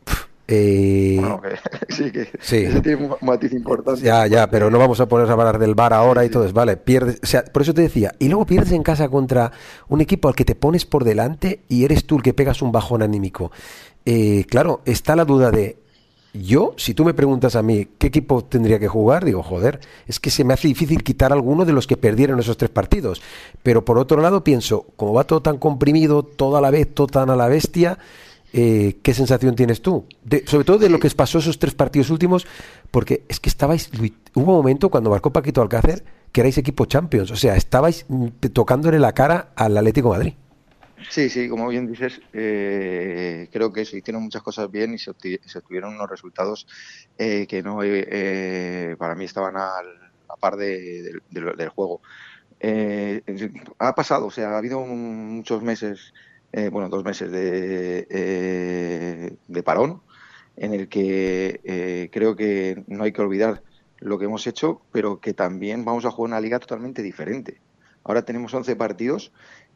Eh, bueno, que, sí, que sí. ese tiene un matiz importante. Ya, ya, pero no vamos a ponernos a hablar del V A R ahora sí, y todo eso, vale, pierdes, o sea, por eso te decía, y luego pierdes en casa contra un equipo al que te pones por delante y eres tú el que pegas un bajón anímico. Eh, claro, está la duda de, yo, si tú me preguntas a mí qué equipo tendría que jugar, digo, joder, es que se me hace difícil quitar alguno de los que perdieron esos tres partidos, pero por otro lado pienso, como va todo tan comprimido, todo a la vez, todo tan a la bestia... Eh, ¿qué sensación tienes tú? De, sobre todo de lo que pasó esos tres partidos últimos, porque es que estabais, hubo un momento cuando marcó Paquito Alcácer que erais equipo Champions, o sea, estabais tocándole la cara al Atlético de Madrid. Sí, sí, como bien dices, eh, creo que se hicieron muchas cosas bien y se, se obtuvieron unos resultados eh, que no eh, para mí estaban al, a par de, de, de, del juego. Eh, ha pasado, o sea, ha habido muchos meses... Eh, bueno, dos meses de, eh, de parón, en el que eh, creo que no hay que olvidar lo que hemos hecho, pero que también vamos a jugar una liga totalmente diferente. Ahora tenemos once partidos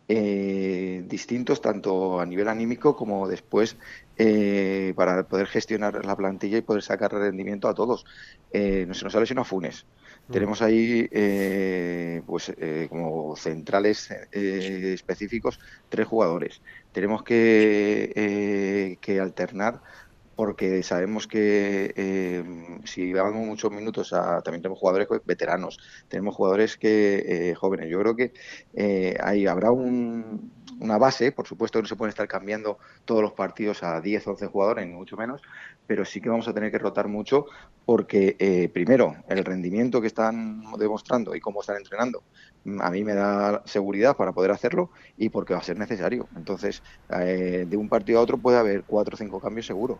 eh, distintos, tanto a nivel anímico como después, eh, para poder gestionar la plantilla y poder sacar rendimiento a todos. Eh, se nos ha lesionado Funes. Tenemos ahí, eh, pues eh, como centrales eh, específicos, tres jugadores. Tenemos que, eh, que alternar porque sabemos que eh, si damos muchos minutos, a, también tenemos jugadores veteranos, tenemos jugadores que eh, jóvenes. Yo creo que eh, ahí habrá un, una base, por supuesto que no se pueden estar cambiando todos los partidos a diez, once jugadores, ni mucho menos, pero sí que vamos a tener que rotar mucho porque, eh, primero, el rendimiento que están demostrando y cómo están entrenando, a mí me da seguridad para poder hacerlo y porque va a ser necesario. Entonces, eh, de un partido a otro puede haber cuatro o cinco cambios seguro.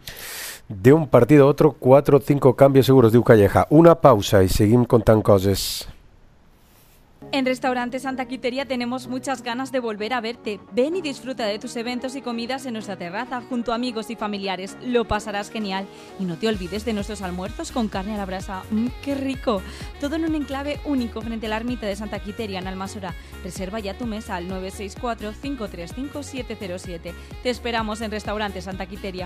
De un partido a otro, cuatro o cinco cambios seguros, diu Calleja. Una pausa y seguim contant coses. En Restaurante Santa Quiteria tenemos muchas ganas de volver a verte. Ven y disfruta de tus eventos y comidas en nuestra terraza junto a amigos y familiares. Lo pasarás genial. Y no te olvides de nuestros almuerzos con carne a la brasa. ¡Mmm, qué rico! Todo en un enclave único frente a la ermita de Santa Quiteria en Almassora. Reserva ya tu mesa al nueve seis cuatro, cinco tres cinco, siete cero siete. Te esperamos en Restaurante Santa Quiteria.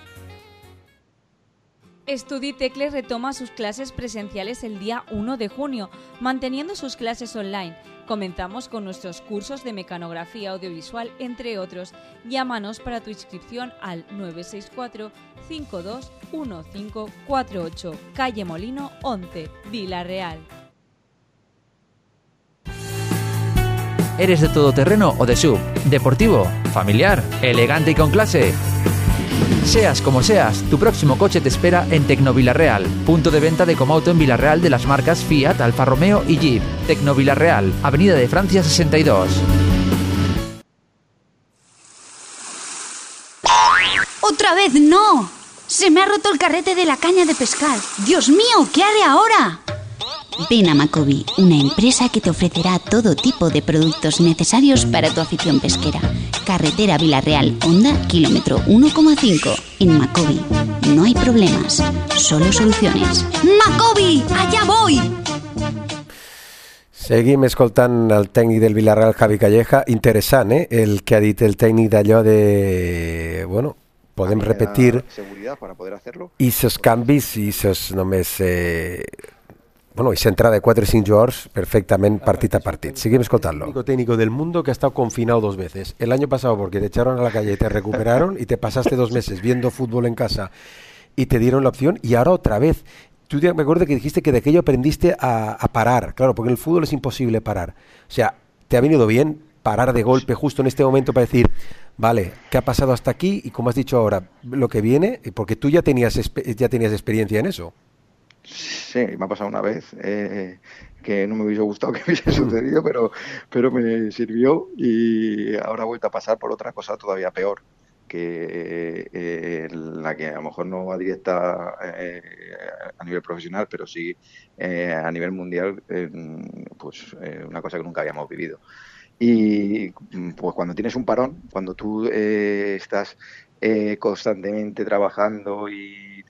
Estuditecle retoma sus clases presenciales el día uno de junio, manteniendo sus clases online. Comenzamos con nuestros cursos de mecanografía audiovisual, entre otros. Llámanos para tu inscripción al nueve seis cuatro, cinco dos uno cinco cuatro ocho, calle Molino once, Vila-real. ¿Eres de todoterreno o de S U V? ¿Deportivo? ¿Familiar? ¿Elegante y con clase? Seas como seas, tu próximo coche te espera en Tecnovilarreal, punto de venta de Comauto en Vila-real de las marcas Fiat, Alfa Romeo y Jeep. Tecnovilarreal, Avenida de Francia sesenta y dos. ¡Otra vez no! Se me ha roto el carrete de la caña de pescar. ¡Dios mío! ¿Qué haré ahora? Ven a Macobi, una empresa que te ofrecerá todo tipo de productos necesarios para tu afición pesquera. Carretera Vila-real, Honda, kilómetro uno coma cinco. En Macobi no hay problemas, solo soluciones. ¡Macobi! ¡Allá voy! Seguim escoltant el tècnic del Vila-real, Javi Calleja. Interessant, eh? El que ha dit el tècnic d'allò de... Bueno, podem repetir... Seguridad para poder hacerlo. I ses canvis, i ses només... Eh... Bueno, y se entra de cuatro y cinco jugadores perfectamente partit a partit. Seguimos escoltant-lo. El único técnico del mundo que ha estado confinado dos veces. El año pasado porque te echaron a la calle y te recuperaron y te pasaste dos meses viendo fútbol en casa y te dieron la opción y ahora otra vez. Tú me acuerdo que dijiste que de aquello aprendiste a, a parar. Claro, porque en el fútbol es imposible parar. O sea, te ha venido bien parar de golpe justo en este momento para decir, vale, ¿qué ha pasado hasta aquí? Y como has dicho ahora, lo que viene, porque tú ya tenías, ya tenías experiencia en eso. Sí, me ha pasado una vez eh, que no me hubiese gustado que hubiese sucedido, pero, pero me sirvió y ahora he vuelto a pasar por otra cosa todavía peor, que eh, la que a lo mejor no va directa eh, a nivel profesional, pero sí eh, a nivel mundial, eh, pues eh, una cosa que nunca habíamos vivido. Y pues cuando tienes un parón, cuando tú eh, estás eh, constantemente trabajando y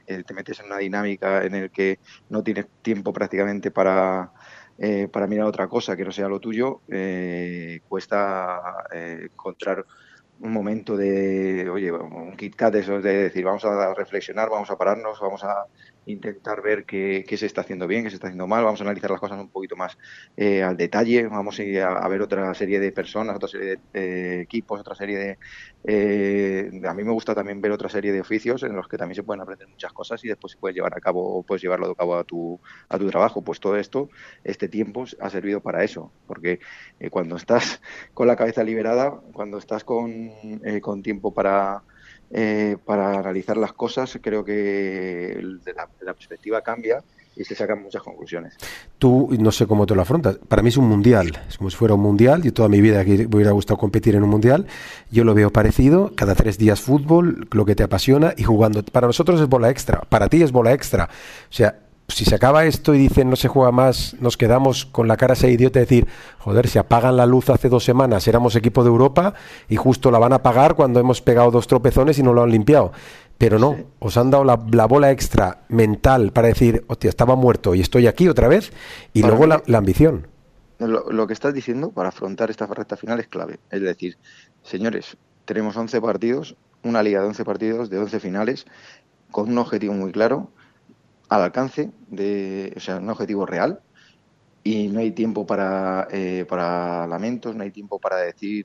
eh, te metes en una dinámica en el que no tienes tiempo prácticamente para, eh, para mirar otra cosa que no sea lo tuyo, eh, cuesta eh, encontrar un momento de, oye, un Kit Kat, eso de decir, vamos a reflexionar, vamos a pararnos, vamos a intentar ver qué, qué se está haciendo bien, qué se está haciendo mal, vamos a analizar las cosas un poquito más eh, al detalle, vamos a ir a, a ver otra serie de personas, otra serie de eh, equipos, otra serie de... Eh, a mí me gusta también ver otra serie de oficios en los que también se pueden aprender muchas cosas y después se puede llevar a cabo, puedes llevarlo a cabo a tu, a tu trabajo. Pues todo esto, este tiempo ha servido para eso, porque eh, cuando estás con la cabeza liberada, cuando estás con, eh, con tiempo para... Eh, para analizar las cosas, creo que la, la perspectiva cambia y se sacan muchas conclusiones. Tú, no sé cómo te lo afrontas, para mí es un mundial, es como si fuera un mundial, yo toda mi vida me hubiera gustado competir en un mundial, yo lo veo parecido, cada tres días fútbol, lo que te apasiona y jugando, para nosotros es bola extra, para ti es bola extra, o sea, si se acaba esto y dicen no se juega más, nos quedamos con la cara esa idiota de decir, joder, se apagan la luz hace dos semanas, éramos equipo de Europa y justo la van a apagar cuando hemos pegado dos tropezones y no lo han limpiado. Pero no, sí. Os han dado la, la bola extra mental para decir, hostia, estaba muerto y estoy aquí otra vez, y para luego la, la ambición. Lo, lo que estás diciendo para afrontar esta recta final es clave. Es decir, señores, tenemos once partidos, una liga de once partidos, de once finales, con un objetivo muy claro, al alcance de, o sea, un objetivo real, y no hay tiempo para eh, para lamentos, no hay tiempo para decir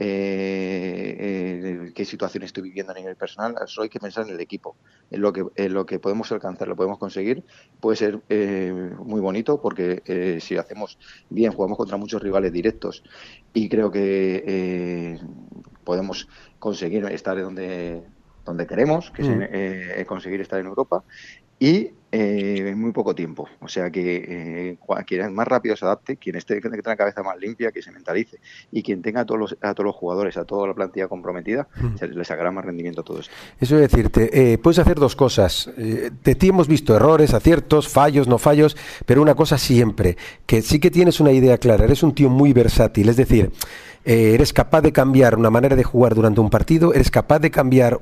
eh, eh, qué situación estoy viviendo a nivel personal. Solo hay que pensar en el equipo, en lo que en lo que podemos alcanzar, lo podemos conseguir. Puede ser eh, muy bonito porque eh, si lo hacemos bien, jugamos contra muchos rivales directos y creo que eh, podemos conseguir estar donde donde queremos, que mm. es eh, conseguir estar en Europa. Y eh, en muy poco tiempo. O sea que eh, quien más rápido se adapte, quien esté que tenga la cabeza más limpia, que se mentalice, y quien tenga a todos los, a todos los jugadores, a toda la plantilla comprometida, mm. se le sacará más rendimiento a todo esto. Eso es decirte, eh, puedes hacer dos cosas. Eh, de ti hemos visto errores, aciertos, fallos, no fallos, pero una cosa siempre, que sí que tienes una idea clara, eres un tío muy versátil, es decir, Eh, eres capaz de cambiar una manera de jugar durante un partido, eres capaz de cambiar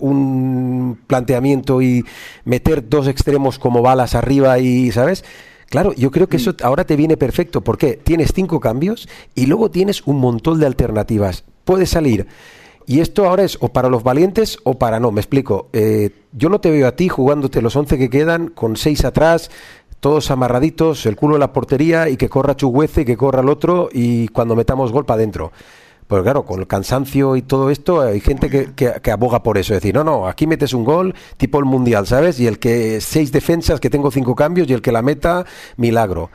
un planteamiento y meter dos extremos como balas arriba y, ¿sabes? Claro, yo creo que eso ahora te viene perfecto, porque tienes cinco cambios y luego tienes un montón de alternativas. Puedes salir, y esto ahora es o para los valientes o para no, me explico. Eh, yo no te veo a ti jugándote los once que quedan con seis atrás, todos amarraditos, el culo en la portería y que corra Chuguece y que corra el otro y cuando metamos gol para adentro. Pues claro, con el cansancio y todo esto, hay gente que, que, que aboga por eso. Es decir, no, no, aquí metes un gol tipo el Mundial, ¿sabes? Y el que seis defensas, que tengo cinco cambios, y el que la meta, milagro.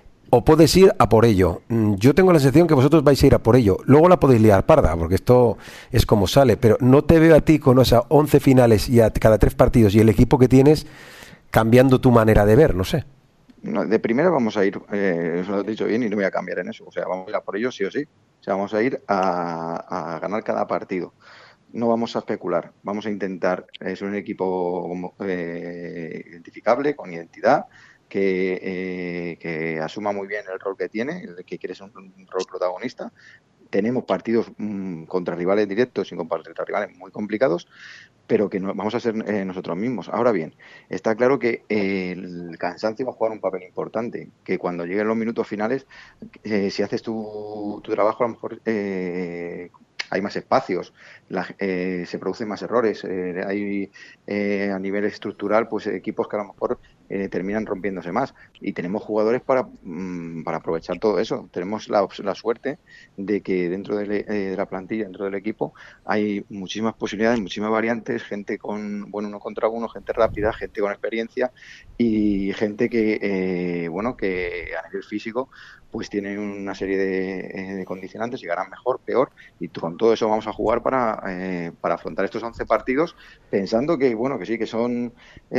O puedes ir a por ello. Yo tengo la sensación que vosotros vais a ir a por ello. Luego la podéis liar parda, porque esto es como sale. Pero no te veo a ti con esas once finales y a cada tres partidos y el equipo que tienes cambiando tu manera de ver, no sé. No, de primera vamos a ir, eh, os lo he dicho bien y no voy a cambiar en eso. O sea, vamos a ir a por ello sí o sí. O sea, vamos a ir a, a ganar cada partido. No vamos a especular. Vamos a intentar eh, ser un equipo eh, identificable, con identidad, que, eh, que asuma muy bien el rol que tiene, el que quiere ser un, un rol protagonista. Tenemos partidos mmm, contra rivales directos y contra rivales muy complicados, pero que no, vamos a ser eh, nosotros mismos. Ahora bien, está claro que eh, el cansancio va a jugar un papel importante, que cuando lleguen los minutos finales, eh, si haces tu, tu trabajo, a lo mejor eh, hay más espacios, la, eh, se producen más errores, eh, hay eh, a nivel estructural pues equipos que a lo mejor eh, terminan rompiéndose más, y tenemos jugadores para, mm, para aprovechar todo eso. Tenemos la, la suerte de que dentro de, le, eh, de la plantilla, dentro del equipo, hay muchísimas posibilidades, muchísimas variantes, gente con bueno uno contra uno, gente rápida, gente con experiencia y gente que eh, bueno que a nivel físico pues tienen una serie de, eh, de condicionantes, llegarán mejor, peor, y con todo eso vamos a jugar para, eh, para afrontar estos once partidos, pensando que, bueno, que sí, que son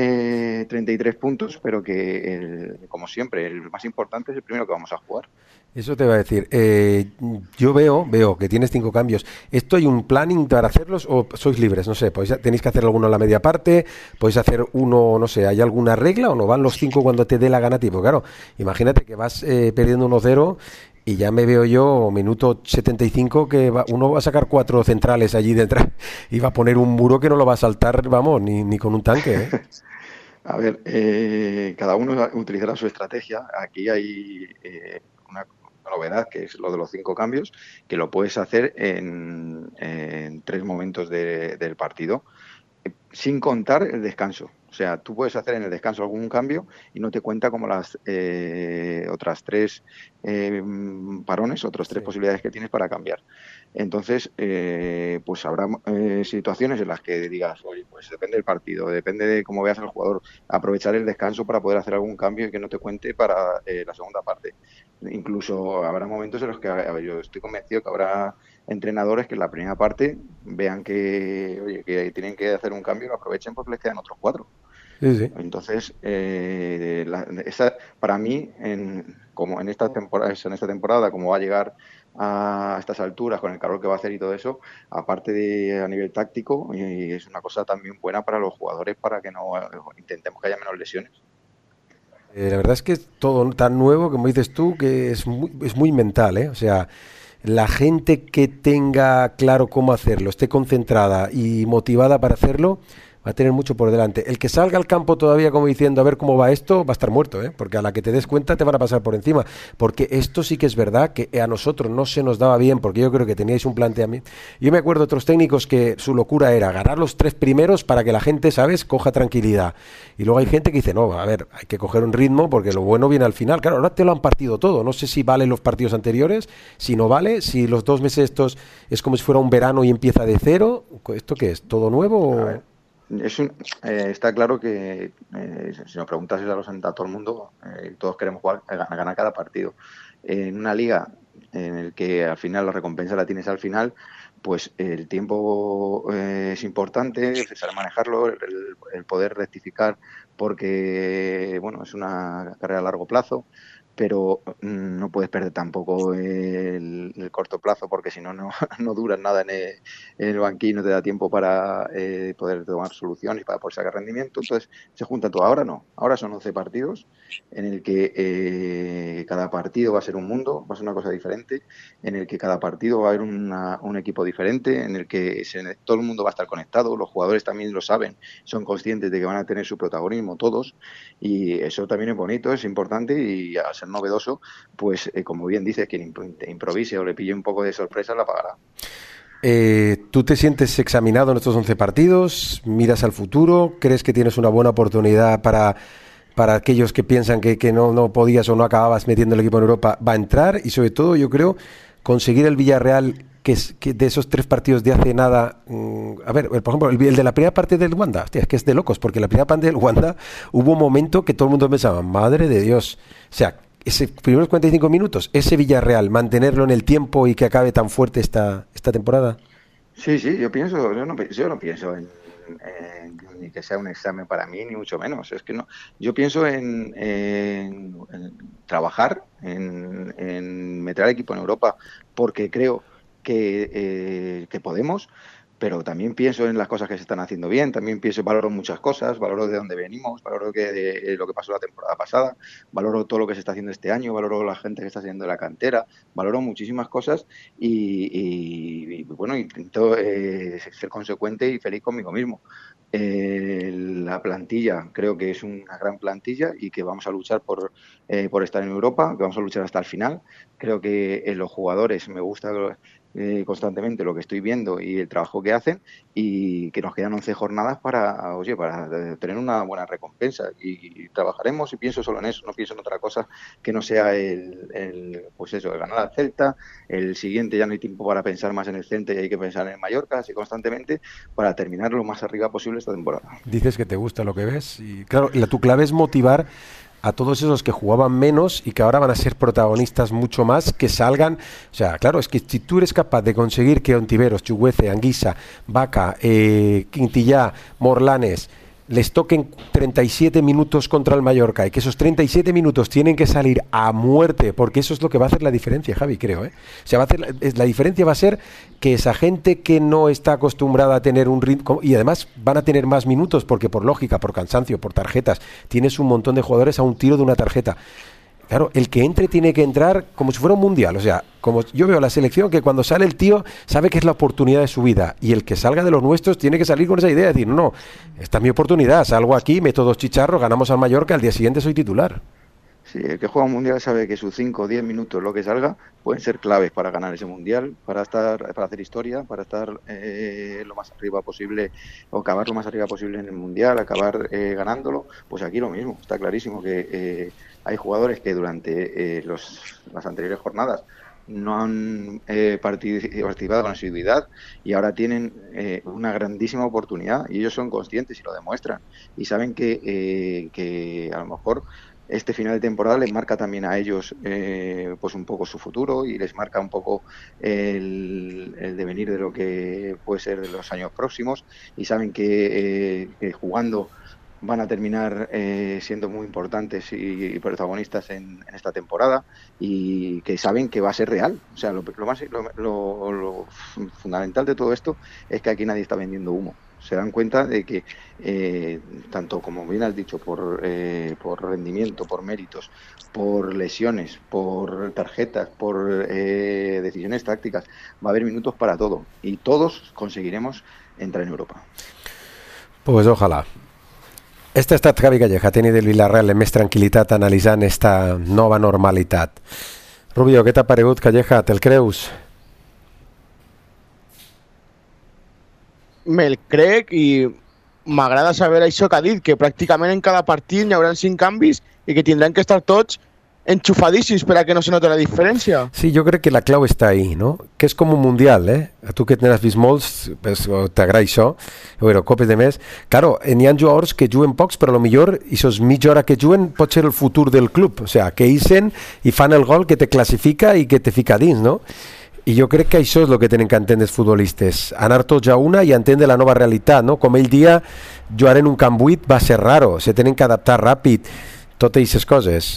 eh, treinta y tres puntos, pero que, el, como siempre, el más importante es el primero que vamos a jugar. Eso te iba a decir. Eh, yo veo veo que tienes cinco cambios. ¿Esto hay un planning para hacerlos o sois libres? No sé, ¿podéis, tenéis que hacer alguno a la media parte? ¿Podéis hacer uno, no sé, hay alguna regla o no van los cinco cuando te dé la gana a ti? Porque claro, imagínate que vas eh, perdiendo uno cero y ya me veo yo, minuto setenta y cinco, que va, uno va a sacar cuatro centrales allí dentro y va a poner un muro que no lo va a saltar, vamos, ni, ni con un tanque, ¿eh? A ver, eh, cada uno utilizará su estrategia. Aquí hay eh, una novedad, que es lo de los cinco cambios, que lo puedes hacer en, en tres momentos de, del partido, sin contar el descanso. O sea, tú puedes hacer en el descanso algún cambio y no te cuenta como las eh, otras tres eh, parones, otras tres sí. posibilidades que tienes para cambiar. Entonces, eh, pues habrá eh, situaciones en las que digas, oye, pues depende del partido, depende de cómo veas al jugador, aprovechar el descanso para poder hacer algún cambio y que no te cuente para eh, la segunda parte. Incluso habrá momentos en los que, a ver, yo estoy convencido que habrá entrenadores que en la primera parte vean que, oye, que tienen que hacer un cambio y lo aprovechen porque les quedan otros cuatro. Sí, sí. Entonces, eh, la, esa, para mí, en, como en esta temporada, en esta temporada, como va a llegar a estas alturas con el calor que va a hacer y todo eso, aparte de a nivel táctico, y es una cosa también buena para los jugadores para que no intentemos que haya menos lesiones. Eh, la verdad es que es todo tan nuevo, como dices tú, que es muy, es muy mental, ¿eh? O sea, la gente que tenga claro cómo hacerlo, esté concentrada y motivada para hacerlo, va a tener mucho por delante. El que salga al campo todavía como diciendo a ver cómo va esto, va a estar muerto, ¿eh? Porque a la que te des cuenta te van a pasar por encima. Porque esto sí que es verdad que a nosotros no se nos daba bien, porque yo creo que teníais un planteamiento. Yo me acuerdo de otros técnicos que su locura era ganar los tres primeros para que la gente, ¿sabes?, coja tranquilidad. Y luego hay gente que dice, no, a ver, hay que coger un ritmo porque lo bueno viene al final. Claro, ahora te lo han partido todo. No sé si valen los partidos anteriores, si no vale, si los dos meses estos es como si fuera un verano y empieza de cero. ¿Esto qué es? ¿Todo nuevo o...? Es un, eh, está claro que eh, si nos preguntas a, los, a todo el mundo, eh, todos queremos jugar, ganar, ganar cada partido. Eh, en una liga en el que al final la recompensa la tienes al final, pues el tiempo eh, es importante, el saber manejarlo, el, el poder rectificar, porque bueno, es una carrera a largo plazo, pero no puedes perder tampoco el, el corto plazo, porque si no, no, no duras nada en el, en el banquillo, no te da tiempo para eh, poder tomar soluciones y para poder sacar rendimiento. Entonces se junta todo. Ahora no, ahora son once partidos en el que eh, cada partido va a ser un mundo, va a ser una cosa diferente, en el que cada partido va a haber una, un equipo diferente, en el que se, todo el mundo va a estar conectado, los jugadores también lo saben, son conscientes de que van a tener su protagonismo todos, y eso también es bonito, es importante, y al ser novedoso, pues eh, como bien dices, quien improvise o le pille un poco de sorpresa la pagará. Eh, ¿Tú te sientes examinado en estos once partidos? ¿Miras al futuro? ¿Crees que tienes una buena oportunidad para, para aquellos que piensan que, que no, no podías o no acababas metiendo el equipo en Europa? Va a entrar y sobre todo yo creo conseguir el Villarreal, que, es, que de esos tres partidos de hace nada, mmm, a ver, por ejemplo, el, el de la primera parte del Wanda, hostia, es que es de locos, porque en la primera parte del Wanda hubo un momento que todo el mundo pensaba, madre de Dios, o sea, ese primeros cuarenta y cinco minutos, ese Villarreal, mantenerlo en el tiempo y que acabe tan fuerte esta, esta temporada. Sí, sí, yo pienso, yo no, yo no pienso en, en, ni que sea un examen para mí, ni mucho menos. Es que no, yo pienso en, en, en trabajar, en, en meter al equipo en Europa, porque creo que, eh, que podemos. Pero también pienso en las cosas que se están haciendo bien, también pienso, valoro muchas cosas, valoro de dónde venimos, valoro que de lo que pasó la temporada pasada, valoro todo lo que se está haciendo este año, valoro la gente que está haciendo de la cantera, valoro muchísimas cosas y, y, y bueno, intento eh, ser consecuente y feliz conmigo mismo. Eh, la plantilla creo que es una gran plantilla y que vamos a luchar por, eh, por estar en Europa, que vamos a luchar hasta el final. Creo que en los jugadores me gusta eh, constantemente lo que estoy viendo y el trabajo que hacen, y que nos quedan once jornadas para, oye, para tener una buena recompensa, y, y trabajaremos, y pienso solo en eso, no pienso en otra cosa que no sea el, el pues eso, el ganar al Celta. El siguiente ya no hay tiempo para pensar más en el Celta y hay que pensar en el Mallorca, así constantemente, para terminar lo más arriba posible esta temporada. Dices que te gusta lo que ves y claro, la, tu clave es motivar a todos esos que jugaban menos y que ahora van a ser protagonistas mucho más, que salgan. O sea, claro, es que si tú eres capaz de conseguir que Ontiveros, Chuguece, Anguisa, Vaca, eh, Quintillá, Morlanes les toquen treinta y siete minutos contra el Mallorca, y que esos treinta y siete minutos tienen que salir a muerte, porque eso es lo que va a hacer la diferencia, Javi, creo, ¿eh? O sea, va a hacer la, la diferencia va a ser que esa gente que no está acostumbrada a tener un ritmo, y además van a tener más minutos, porque por lógica, por cansancio, por tarjetas, tienes un montón de jugadores a un tiro de una tarjeta. claro, el que entre tiene que entrar como si fuera un mundial. O sea, como yo veo la selección, que cuando sale el tío sabe que es la oportunidad de su vida, y el que salga de los nuestros tiene que salir con esa idea de decir, no, esta es mi oportunidad, salgo aquí, meto dos chicharros, ganamos al Mallorca, al día siguiente soy titular. Sí, el que juega un mundial sabe que sus cinco o diez minutos, lo que salga, pueden ser claves para ganar ese mundial, para estar, para hacer historia, para estar eh, lo más arriba posible, o acabar lo más arriba posible en el mundial, acabar eh, ganándolo. Pues aquí lo mismo, está clarísimo que eh, hay jugadores que durante eh, los, las anteriores jornadas no han eh, participado con asiduidad y ahora tienen eh, una grandísima oportunidad, y ellos son conscientes y lo demuestran, y saben que, eh, que a lo mejor este final de temporada les marca también a ellos eh, pues un poco su futuro, y les marca un poco el, el devenir de lo que puede ser de los años próximos, y saben que, eh, que jugando van a terminar eh, siendo muy importantes y, y protagonistas en, en esta temporada, y que saben que va a ser real. O sea, lo, lo más lo, lo, lo fundamental de todo esto es que aquí nadie está vendiendo humo. Se dan cuenta de que, eh, tanto como bien has dicho, por, eh, por rendimiento, por méritos, por lesiones, por tarjetas, por eh, decisiones tácticas, va a haber minutos para todo, y todos conseguiremos entrar en Europa. Pues ojalà. Este ha estat Javi Calleja, teni del Villarreal, amb més tranquil·litat analitzant esta nova normalitat. Rubio, què t'ha paregut, Calleja? Te'l creus? Me'l crec, i m'agrada saber això que ha dit, que pràcticament en cada partit hi haurà cinc canvis i que tindran que estar tots enxufadíssims per a que no se note la diferència. Sí, jo crec que la clau està ahí, ¿no? Que és com un mundial, eh? A tu que n'has vist molts, pues, t'agrada això, bueno, copes de més. Claro, n'hi ha jugadors que juguen pocs, però a lo millor, esos mitja hora que juguen pot ser el futur del club. O sea, que isen i fan el gol que te classifica i que te fica dins, no? I jo crec que això és el que tenen que entendre els futbolistes, anar tots a una i entendre la nova realitat, no? Com ell dia, jugar en un camp buit va ser raro, se tenen que adaptar ràpid, totes aquestes coses.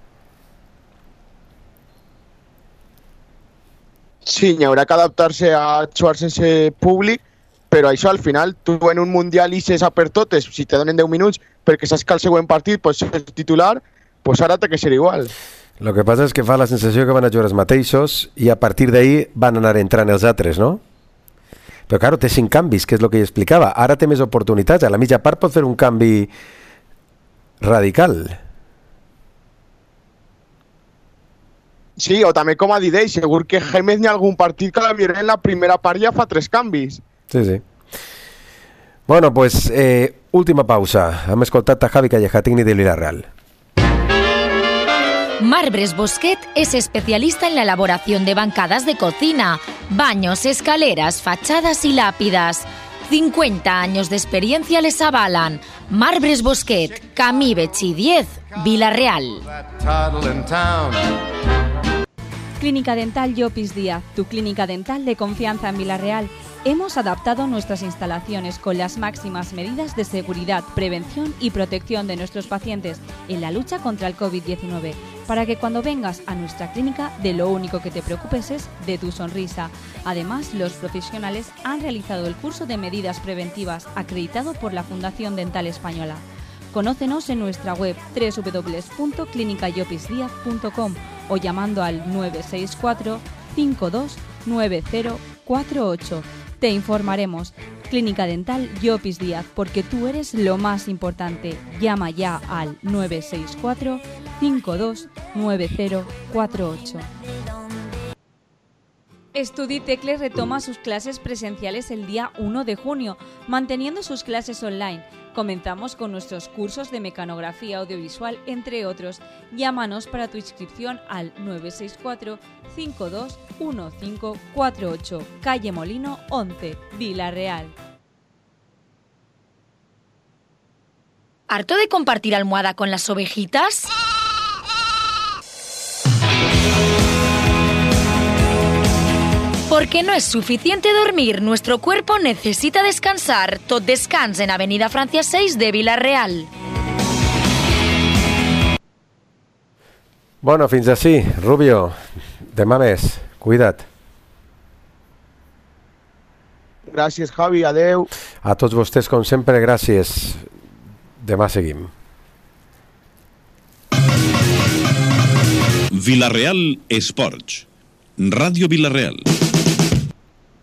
Sí, hi haurà que adaptar-se a jugar sense públic, però això al final, tu en un mundial ixes a per totes, si te donen deu minuts perquè saps que al següent partit pots ser titular, pues ara té que ser igual. Lo que passa és que fa la sensació que van a jugar els mateixos i a partir d'ahí van anar entrant els altres, no? Però, claro, té cinc canvis, que és el que ell explicava. Ara té més oportunitats. A la mitja part pot fer un canvi radical. Sí, o també com ha dit ell, segur que Gémez n'hi ha algun partit que la mirarà en la primera part ja fa tres canvis. Sí, sí. Bueno, pues, eh, última pausa. Hem escoltat a Javi Calleja, tècnic de Villarreal. Marbres Bosquet es especialista en la elaboración de bancadas de cocina, baños, escaleras, fachadas y lápidas. cincuenta años de experiencia les avalan. Marbres Bosquet, Camí Betxí diez, Villarreal. Clínica Dental Llopis Díaz, tu clínica dental de confianza en Villarreal. Hemos adaptado nuestras instalaciones con las máximas medidas de seguridad, prevención y protección de nuestros pacientes en la lucha contra el COVID diecinueve, para que cuando vengas a nuestra clínica de lo único que te preocupes es de tu sonrisa. Además, los profesionales han realizado el curso de medidas preventivas acreditado por la Fundación Dental Española. Conócenos en nuestra web doble u doble u doble u punto clínica llopis díaz punto com o llamando al nueve seis cuatro, cinco dos nueve cero cuatro ocho. Te informaremos. Clínica Dental Llopis Díaz, porque tú eres lo más importante. Llama ya al nueve seis cuatro, cinco dos nueve cero cuatro ocho. Estuditecle retoma sus clases presenciales el día uno de junio, manteniendo sus clases online. Comenzamos con nuestros cursos de mecanografía audiovisual, entre otros. Llámanos para tu inscripción al nueve seis cuatro, cinco dos uno cinco cuatro ocho, calle Molino once, Villarreal. ¿Harto de compartir almohada con las ovejitas? Porque no es suficiente dormir, nuestro cuerpo necesita descansar. Tot Descans en Avenida Francia seis de Villarreal. Bueno, fins així. Rubio, demà més. Cuida't. Gràcies, Javi. Adeu. A tots vostès, com sempre, gràcies. Demà seguim. Villarreal Sports. Radio Villarreal.